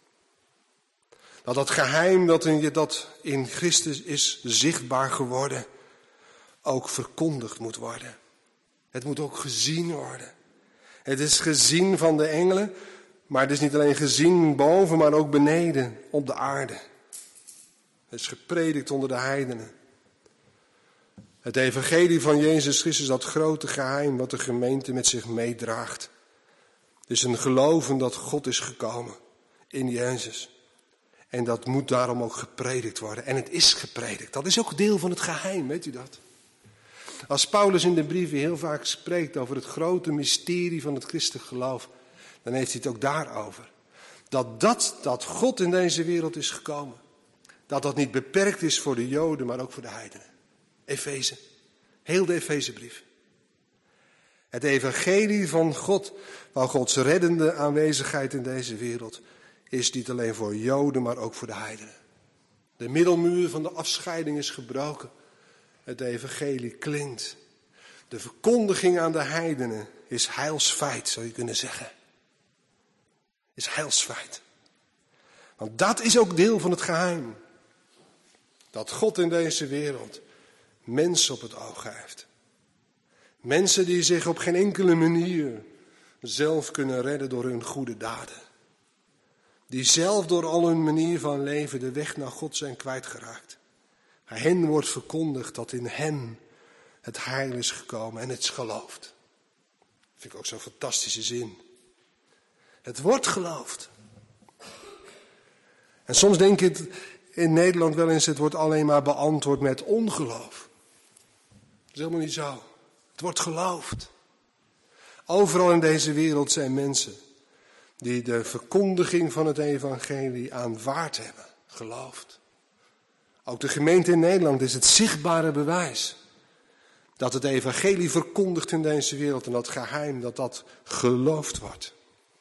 S1: Dat geheim dat in Christus is zichtbaar geworden, ook verkondigd moet worden. Het moet ook gezien worden. Het is gezien van de engelen, maar het is niet alleen gezien boven, maar ook beneden op de aarde. Het is gepredikt onder de heidenen. Het evangelie van Jezus Christus, dat grote geheim wat de gemeente met zich meedraagt. Het is een geloven dat God is gekomen in Jezus. En dat moet daarom ook gepredikt worden. En het is gepredikt. Dat is ook deel van het geheim, weet u dat? Als Paulus in de brieven heel vaak spreekt over het grote mysterie van het christelijk geloof, dan heeft hij het ook daarover. Dat God in deze wereld is gekomen. Dat niet beperkt is voor de Joden, maar ook voor de heidenen. Efeze. Heel de Efezebrief. Het evangelie van God, van Gods reddende aanwezigheid in deze wereld, is niet alleen voor Joden, maar ook voor de heidenen. De middelmuur van de afscheiding is gebroken. Het evangelie klinkt. De verkondiging aan de heidenen is heilsfeit, zou je kunnen zeggen. Is heilsfeit. Want dat is ook deel van het geheim. Dat God in deze wereld mensen op het oog heeft. Mensen die zich op geen enkele manier zelf kunnen redden door hun goede daden. Die zelf door al hun manier van leven de weg naar God zijn kwijtgeraakt. Bij hen wordt verkondigd dat in hen het heil is gekomen en het is geloofd. Dat vind ik ook zo'n fantastische zin. Het wordt geloofd. En soms denk ik in Nederland wel eens, het wordt alleen maar beantwoord met ongeloof. Dat is helemaal niet zo. Het wordt geloofd. Overal in deze wereld zijn mensen die de verkondiging van het evangelie aanvaard hebben, geloofd. Ook de gemeente in Nederland is het zichtbare bewijs dat het evangelie verkondigt in deze wereld en dat geheim, dat geloofd wordt.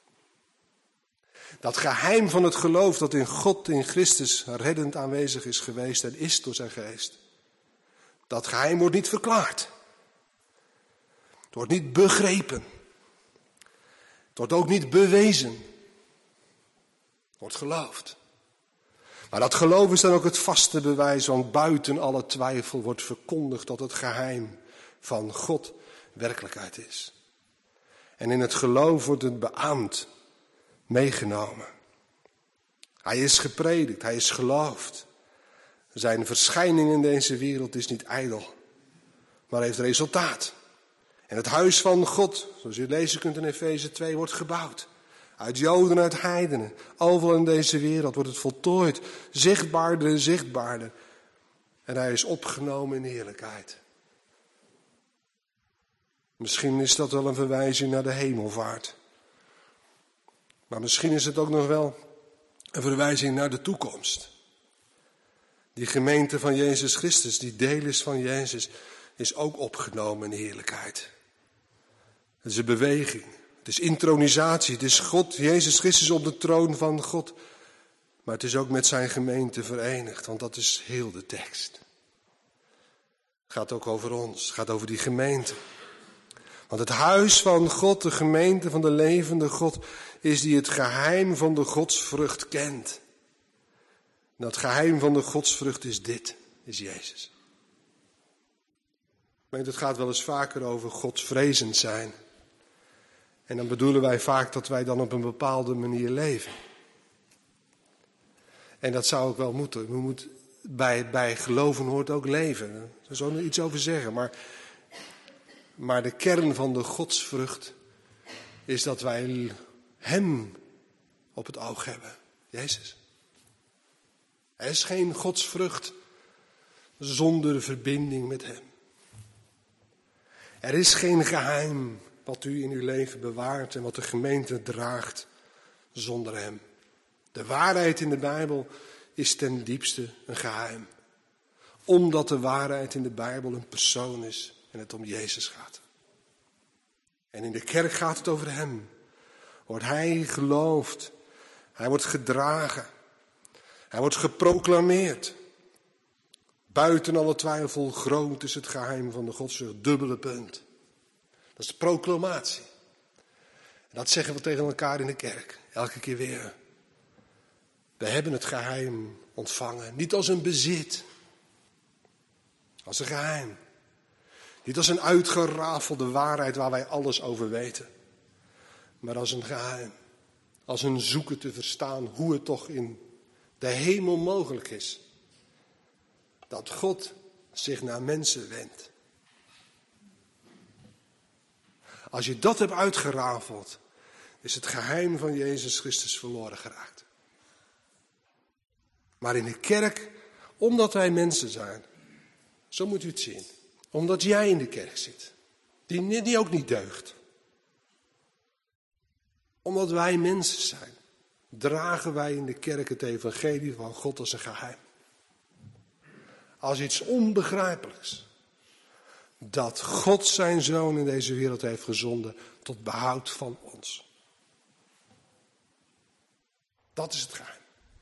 S1: Dat geheim van het geloof dat in God, in Christus, reddend aanwezig is geweest en is door zijn geest. Dat geheim wordt niet verklaard. Het wordt niet begrepen. Het wordt ook niet bewezen. Het wordt geloofd. Maar dat geloof is dan ook het vaste bewijs, want buiten alle twijfel wordt verkondigd dat het geheim van God werkelijkheid is. En in het geloof wordt het beaamd, meegenomen. Hij is gepredikt, hij is geloofd. Zijn verschijning in deze wereld is niet ijdel, maar heeft resultaat. En het huis van God, zoals u lezen kunt in Efeze 2, wordt gebouwd. Uit Joden, uit heidenen. Overal in deze wereld wordt het voltooid. Zichtbaarder en zichtbaarder. En hij is opgenomen in heerlijkheid. Misschien is dat wel een verwijzing naar de hemelvaart. Maar misschien is het ook nog wel een verwijzing naar de toekomst. Die gemeente van Jezus Christus, die deel is van Jezus, is ook opgenomen in heerlijkheid. Het is een beweging. Het is intronisatie. Het is God, Jezus Christus op de troon van God. Maar het is ook met zijn gemeente verenigd. Want dat is heel de tekst. Het gaat ook over ons. Het gaat over die gemeente. Want het huis van God, de gemeente van de levende God, is die het geheim van de godsvrucht kent. En dat geheim van de godsvrucht is dit, is Jezus. Het gaat wel eens vaker over godsvrezend zijn. En dan bedoelen wij vaak dat wij dan op een bepaalde manier leven. En dat zou ook wel moeten. Bij geloven hoort ook leven. Daar zou ik iets over zeggen. Maar de kern van de godsvrucht is dat wij hem op het oog hebben. Jezus. Er is geen godsvrucht zonder verbinding met hem. Er is geen geheim wat u in uw leven bewaart en wat de gemeente draagt zonder hem. De waarheid in de Bijbel is ten diepste een geheim. Omdat de waarheid in de Bijbel een persoon is en het om Jezus gaat. En in de kerk gaat het over hem. Wordt hij geloofd. Hij wordt gedragen. Hij wordt geproclameerd. Buiten alle twijfel groot is het geheim van de godsvrucht. Dubbele punt. Dat is de proclamatie. En dat zeggen we tegen elkaar in de kerk. Elke keer weer. We hebben het geheim ontvangen. Niet als een bezit. Als een geheim. Niet als een uitgerafelde waarheid waar wij alles over weten. Maar als een geheim. Als een zoeken te verstaan hoe het toch in de hemel mogelijk is. Dat God zich naar mensen wendt. Als je dat hebt uitgerafeld, is het geheim van Jezus Christus verloren geraakt. Maar in de kerk, omdat wij mensen zijn, zo moet u het zien. Omdat jij in de kerk zit, die ook niet deugt. Omdat wij mensen zijn, dragen wij in de kerk het evangelie van God als een geheim. Als iets onbegrijpelijks. Dat God zijn zoon in deze wereld heeft gezonden tot behoud van ons. Dat is het geheim.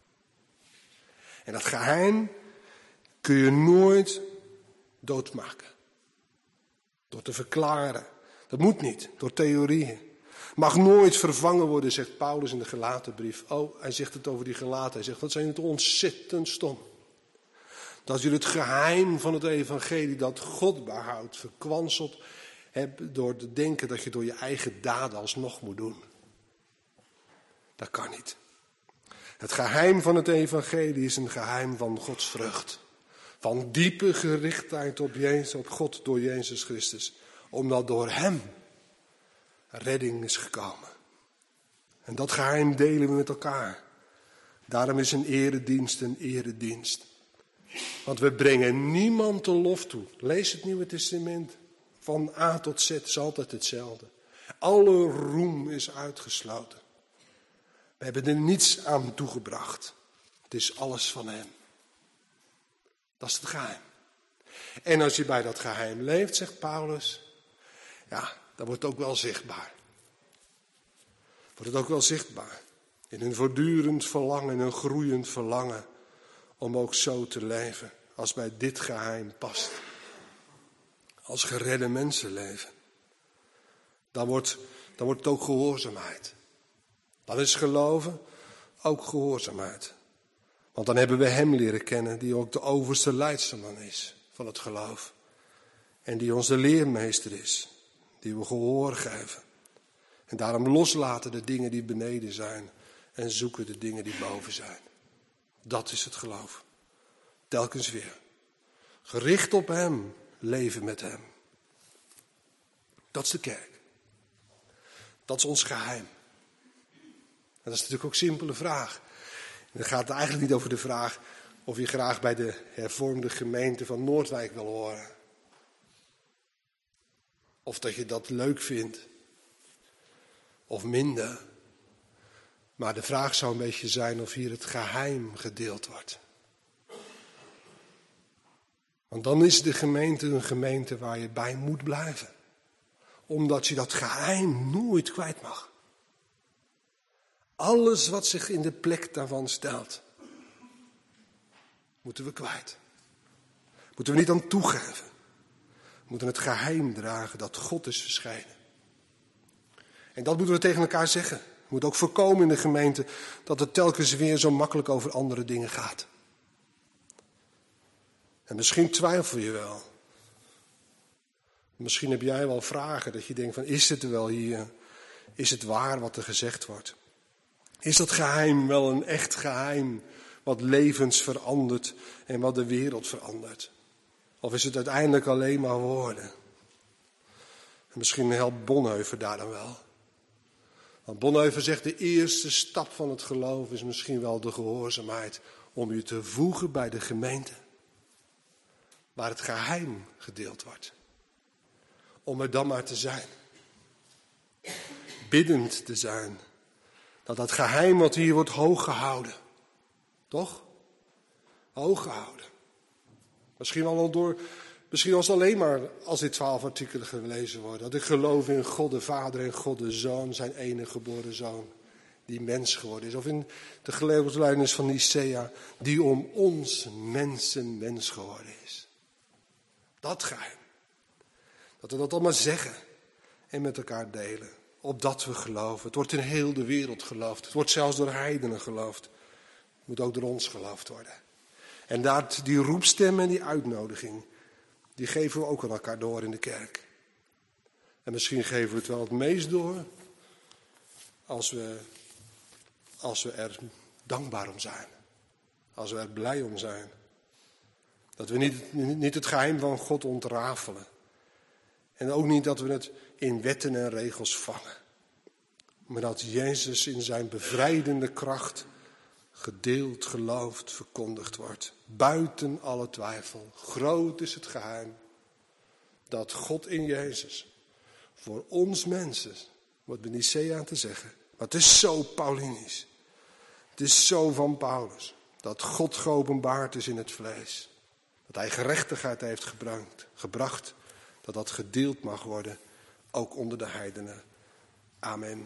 S1: En dat geheim kun je nooit doodmaken. Door te verklaren. Dat moet niet, door theorieën. Mag nooit vervangen worden, zegt Paulus in de Galatenbrief. Oh, hij zegt het over die Galaten. Hij zegt, wat zijn het ontzettend stom. Dat jullie het geheim van het evangelie dat God behoudt, verkwanseld hebt door te denken dat je door je eigen daden alsnog moet doen. Dat kan niet. Het geheim van het evangelie is een geheim van Gods vrucht. Van diepe gerichtheid op Jezus, op God door Jezus Christus. Omdat door hem redding is gekomen. En dat geheim delen we met elkaar. Daarom is een eredienst. Want we brengen niemand de lof toe. Lees het Nieuwe Testament. Van A tot Z is altijd hetzelfde. Alle roem is uitgesloten. We hebben er niets aan toegebracht. Het is alles van hem. Dat is het geheim. En als je bij dat geheim leeft, zegt Paulus, ja, dan wordt het ook wel zichtbaar. Wordt het ook wel zichtbaar. In een voortdurend verlangen, een groeiend verlangen om ook zo te leven als bij dit geheim past. Als geredde mensen leven. Dan wordt het ook gehoorzaamheid. Dan is geloven ook gehoorzaamheid. Want dan hebben we hem leren kennen die ook de overste leidsman is van het geloof. En die onze leermeester is. Die we gehoor geven. En daarom loslaten de dingen die beneden zijn. En zoeken de dingen die boven zijn. Dat is het geloof. Telkens weer. Gericht op hem. Leven met hem. Dat is de kerk. Dat is ons geheim. En dat is natuurlijk ook een simpele vraag. En dan gaat het eigenlijk niet over de vraag of je graag bij de hervormde gemeente van Noordwijk wil horen. Of dat je dat leuk vindt. Of minder. Maar de vraag zou een beetje zijn of hier het geheim gedeeld wordt. Want dan is de gemeente een gemeente waar je bij moet blijven. Omdat je dat geheim nooit kwijt mag. Alles wat zich in de plek daarvan stelt, moeten we kwijt. Moeten we niet aan toegeven. We moeten het geheim dragen dat God is verschenen. En dat moeten we tegen elkaar zeggen. We moeten ook voorkomen in de gemeente dat het telkens weer zo makkelijk over andere dingen gaat. En misschien twijfel je wel. Misschien heb jij wel vragen dat je denkt van, is het er wel hier? Is het waar wat er gezegd wordt? Is dat geheim wel een echt geheim wat levens verandert en wat de wereld verandert? Of is het uiteindelijk alleen maar woorden? En misschien helpt Bonhoeffer daar dan wel. Want Bonhoeffer zegt de eerste stap van het geloof is misschien wel de gehoorzaamheid om je te voegen bij de gemeente. Waar het geheim gedeeld wordt. Om er dan maar te zijn. Biddend te zijn. Dat geheim wat hier wordt hoog gehouden. Toch? Hoog gehouden. Misschien was het alleen maar als dit 12 artikelen gelezen worden. Dat ik geloof in God de Vader en God de Zoon, zijn enige geboren Zoon. Die mens geworden is. Of in de geloofsbelijdenis van Nicea. Die om ons mensen mens geworden is. Dat geheim. Dat we dat allemaal zeggen. En met elkaar delen. Opdat we geloven. Het wordt in heel de wereld geloofd. Het wordt zelfs door heidenen geloofd. Het moet ook door ons geloofd worden. En die roepstem en die uitnodiging. Die geven we ook aan elkaar door in de kerk. En misschien geven we het wel het meest door. Als we er dankbaar om zijn. Als we er blij om zijn. Dat we niet het geheim van God ontrafelen. En ook niet dat we het in wetten en regels vangen. Maar dat Jezus in zijn bevrijdende kracht gedeeld, geloofd, verkondigd wordt. Buiten alle twijfel. Groot is het geheim. Dat God in Jezus voor ons mensen, wordt bij Nicea te zeggen. Maar het is zo Paulinisch. Het is zo van Paulus. Dat God geopenbaard is in het vlees. Dat hij gerechtigheid heeft gebracht. Dat gedeeld mag worden. Ook onder de heidenen. Amen.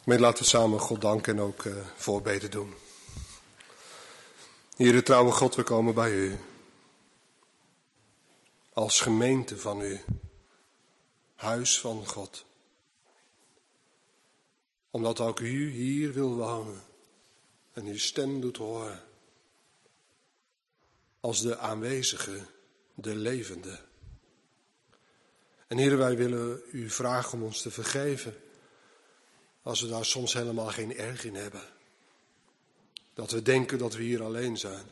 S1: Maar laten we samen God danken en ook voorbeden doen. Heere trouwe God, we komen bij u. Als gemeente van u. Huis van God. Omdat ook u hier wil wonen. En uw stem doet horen. Als de aanwezige, de levende. En Heere, wij willen u vragen om ons te vergeven. Als we daar soms helemaal geen erg in hebben. Dat we denken dat we hier alleen zijn.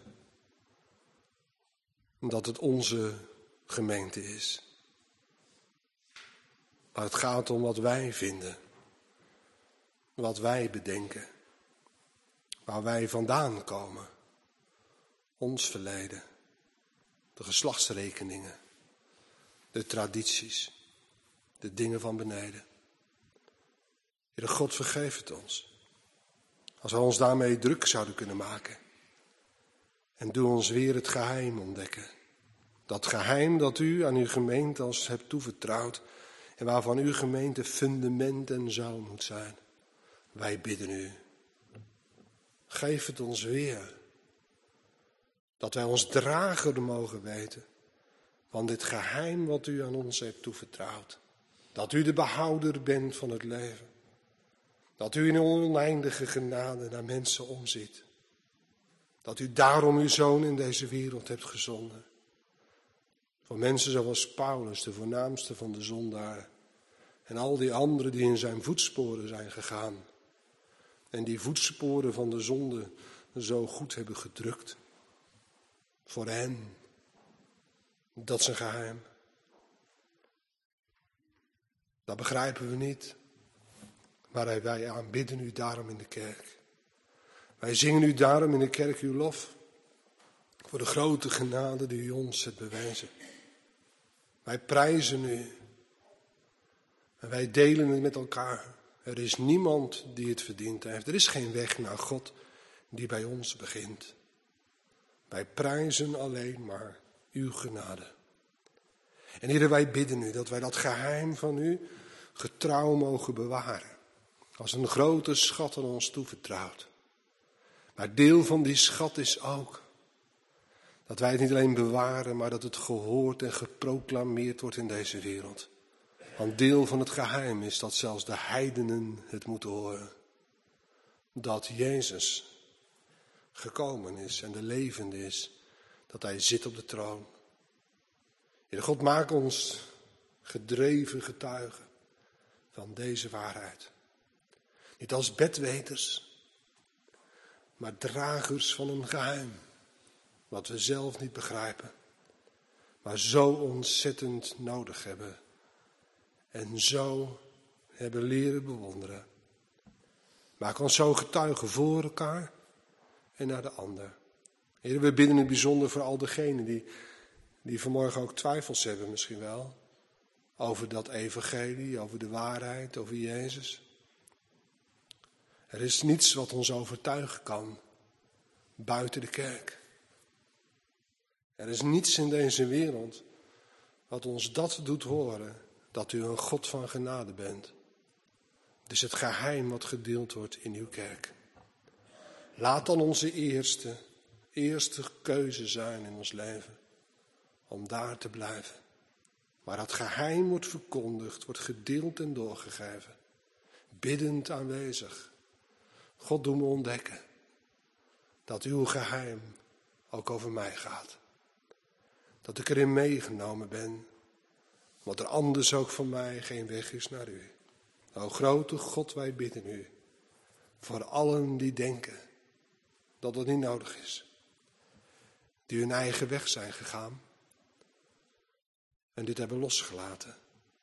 S1: En dat het onze gemeente is. Maar het gaat om wat wij vinden. Wat wij bedenken. Waar wij vandaan komen. Ons verleden. De geslachtsrekeningen. De tradities. De dingen van beneden. Heere God, vergeef het ons. Als we ons daarmee druk zouden kunnen maken. En doe ons weer het geheim ontdekken. Dat geheim dat u aan uw gemeente als hebt toevertrouwd. En waarvan uw gemeente fundament en zout moet zijn. Wij bidden u. Geef het ons weer. Dat wij ons drager mogen weten. Van dit geheim wat u aan ons hebt toevertrouwd. Dat u de behouder bent van het leven. Dat u in oneindige genade naar mensen omziet. Dat u daarom uw zoon in deze wereld hebt gezonden. Voor mensen zoals Paulus, de voornaamste van de zondaren. En al die anderen die in zijn voetsporen zijn gegaan. En die voetsporen van de zonde zo goed hebben gedrukt. Voor hen. Dat is een geheim. Dat begrijpen we niet. Maar wij aanbidden u daarom in de kerk. Wij zingen u daarom in de kerk uw lof. Voor de grote genade die u ons hebt bewezen. Wij prijzen u. En wij delen het met elkaar. Er is niemand die het verdiend heeft. Er is geen weg naar God die bij ons begint. Wij prijzen alleen maar uw genade. En Heere, wij bidden u dat wij dat geheim van u getrouw mogen bewaren. Als een grote schat aan ons toevertrouwd. Maar deel van die schat is ook dat wij het niet alleen bewaren, maar dat het gehoord en geproclameerd wordt in deze wereld. Want deel van het geheim is dat zelfs de heidenen het moeten horen. Dat Jezus gekomen is en de levende is. Dat hij zit op de troon. Heer God, maak ons gedreven getuigen van deze waarheid. Niet als bedweters, maar dragers van een geheim. Wat we zelf niet begrijpen, maar zo ontzettend nodig hebben. En zo hebben leren bewonderen. Maak ons zo getuigen voor elkaar en naar de ander. Heer, we bidden in het bijzonder voor al degenen die vanmorgen ook twijfels hebben misschien wel. Over dat evangelie, over de waarheid, over Jezus. Er is niets wat ons overtuigen kan buiten de kerk. Er is niets in deze wereld wat ons dat doet horen, dat u een God van genade bent. Het is het geheim wat gedeeld wordt in uw kerk. Laat dan onze eerste keuze zijn in ons leven, om daar te blijven. Maar dat geheim wordt verkondigd, wordt gedeeld en doorgegeven. Biddend aanwezig. God, doe me ontdekken dat uw geheim ook over mij gaat. Dat ik erin meegenomen ben, want er anders ook van mij geen weg is naar u. O grote God, wij bidden u voor allen die denken dat het niet nodig is. Die hun eigen weg zijn gegaan en dit hebben losgelaten.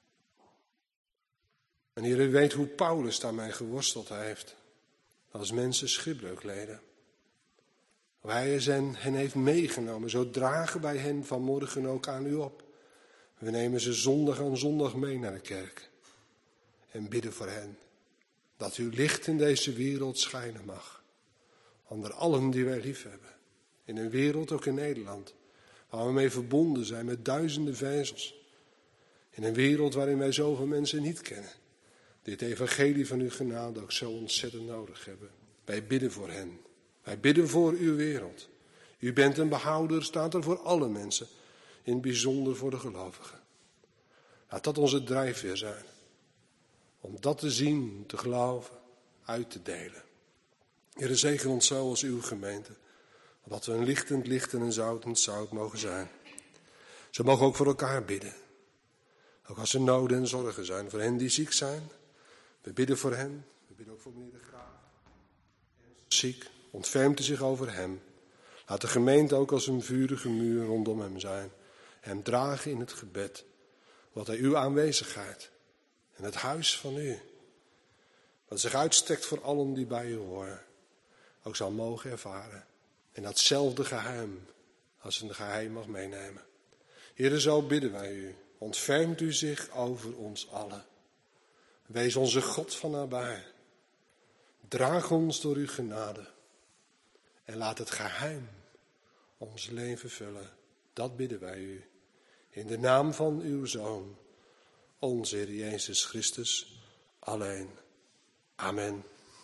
S1: En Heer, u weet hoe Paulus daarmee geworsteld heeft. Als mensen schipbreuk leden. Hoe hij hen heeft meegenomen. Zo dragen wij hen vanmorgen ook aan u op. We nemen ze zondag aan zondag mee naar de kerk. En bidden voor hen. Dat uw licht in deze wereld schijnen mag. Onder allen die wij lief hebben. In een wereld, ook in Nederland. Waar we mee verbonden zijn met duizenden vezels. In een wereld waarin wij zoveel mensen niet kennen. dit evangelie van uw genade ook zo ontzettend nodig hebben. Wij bidden voor hen. Wij bidden voor uw wereld. U bent een behouder, staat er voor alle mensen, in het bijzonder voor de gelovigen. Laat dat onze drijfveer zijn. Om dat te zien, te geloven, uit te delen. Heere, zegen ons zo als uw gemeente. Dat we een lichtend licht en een zoutend zout mogen zijn. Ze mogen ook voor elkaar bidden. Ook als er noden en zorgen zijn. Voor hen die ziek zijn. We bidden voor hen. We bidden ook voor meneer de Graaf. Ziek. Ontfermt u zich over hem. Laat de gemeente ook als een vurige muur rondom hem zijn. Hem dragen in het gebed. Wat hij uw aanwezigheid. En het huis van u. Wat zich uitstrekt voor allen die bij u horen. Ook zal mogen ervaren. En datzelfde geheim. Als een geheim mag meenemen. Heere, zo bidden wij u. Ontfermt u zich over ons allen. Wees onze God van nabij. Draag ons door uw genade. En laat het geheim ons leven vullen. Dat bidden wij u. In de naam van uw Zoon, onze Heer Jezus Christus, alleen. Amen.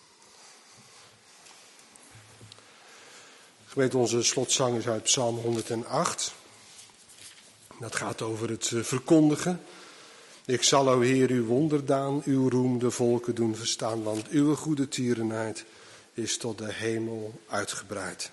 S1: Gemeente, onze slotzang is uit Psalm 108. Dat gaat over het verkondigen. Ik zal, o Heer, uw wonderdaan, uw roem de volken doen verstaan, want uw goede tierenheid is tot de hemel uitgebreid.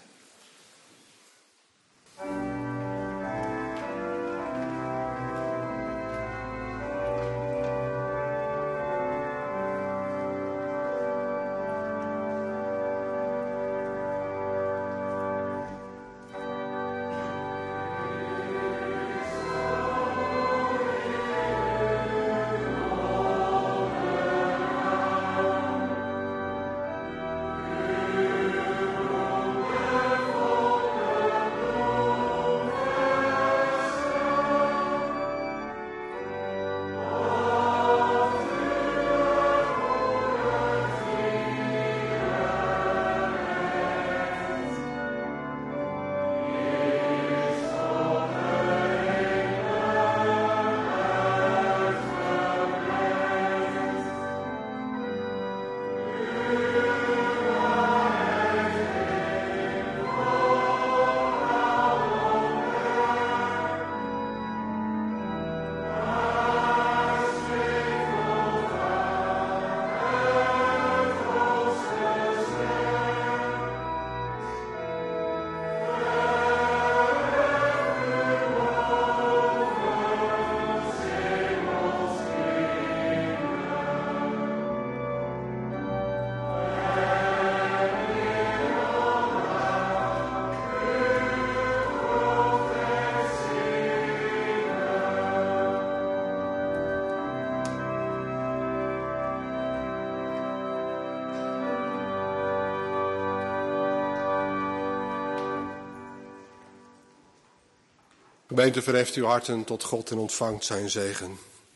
S1: Gemeente, verheft uw harten tot God en ontvangt zijn zegen.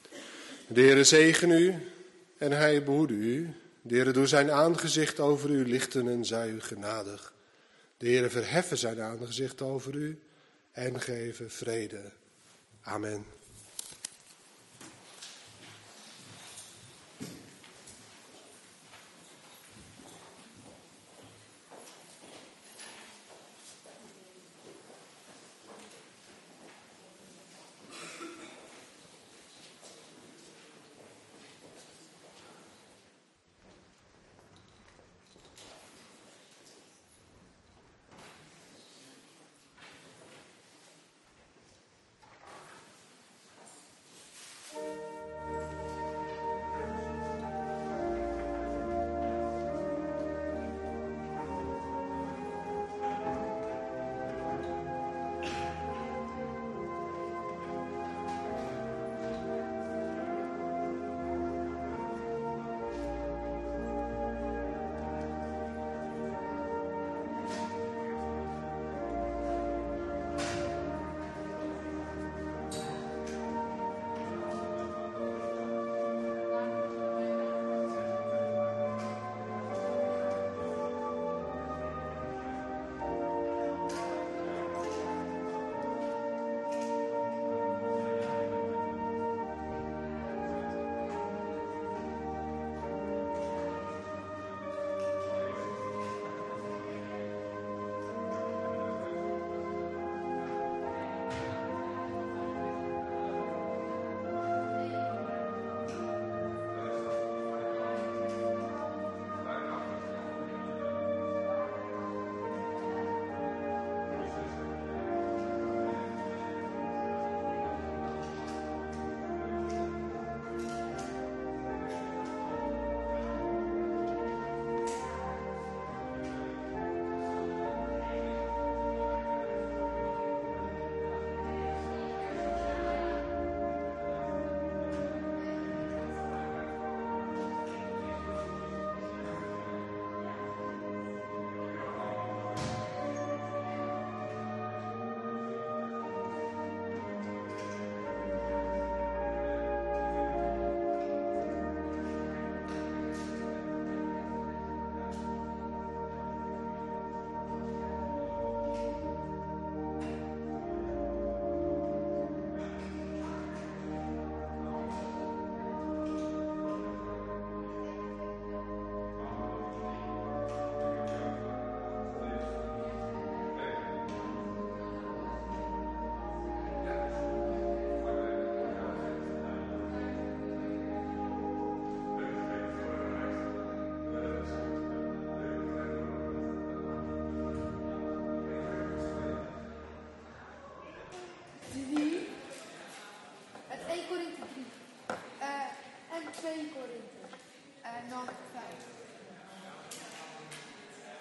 S1: De Heere zegen u en hij behoede u. De Heere doe zijn aangezicht over u lichten en zij u genadig. De Heere verheffen zijn aangezicht over u en geven vrede. Amen.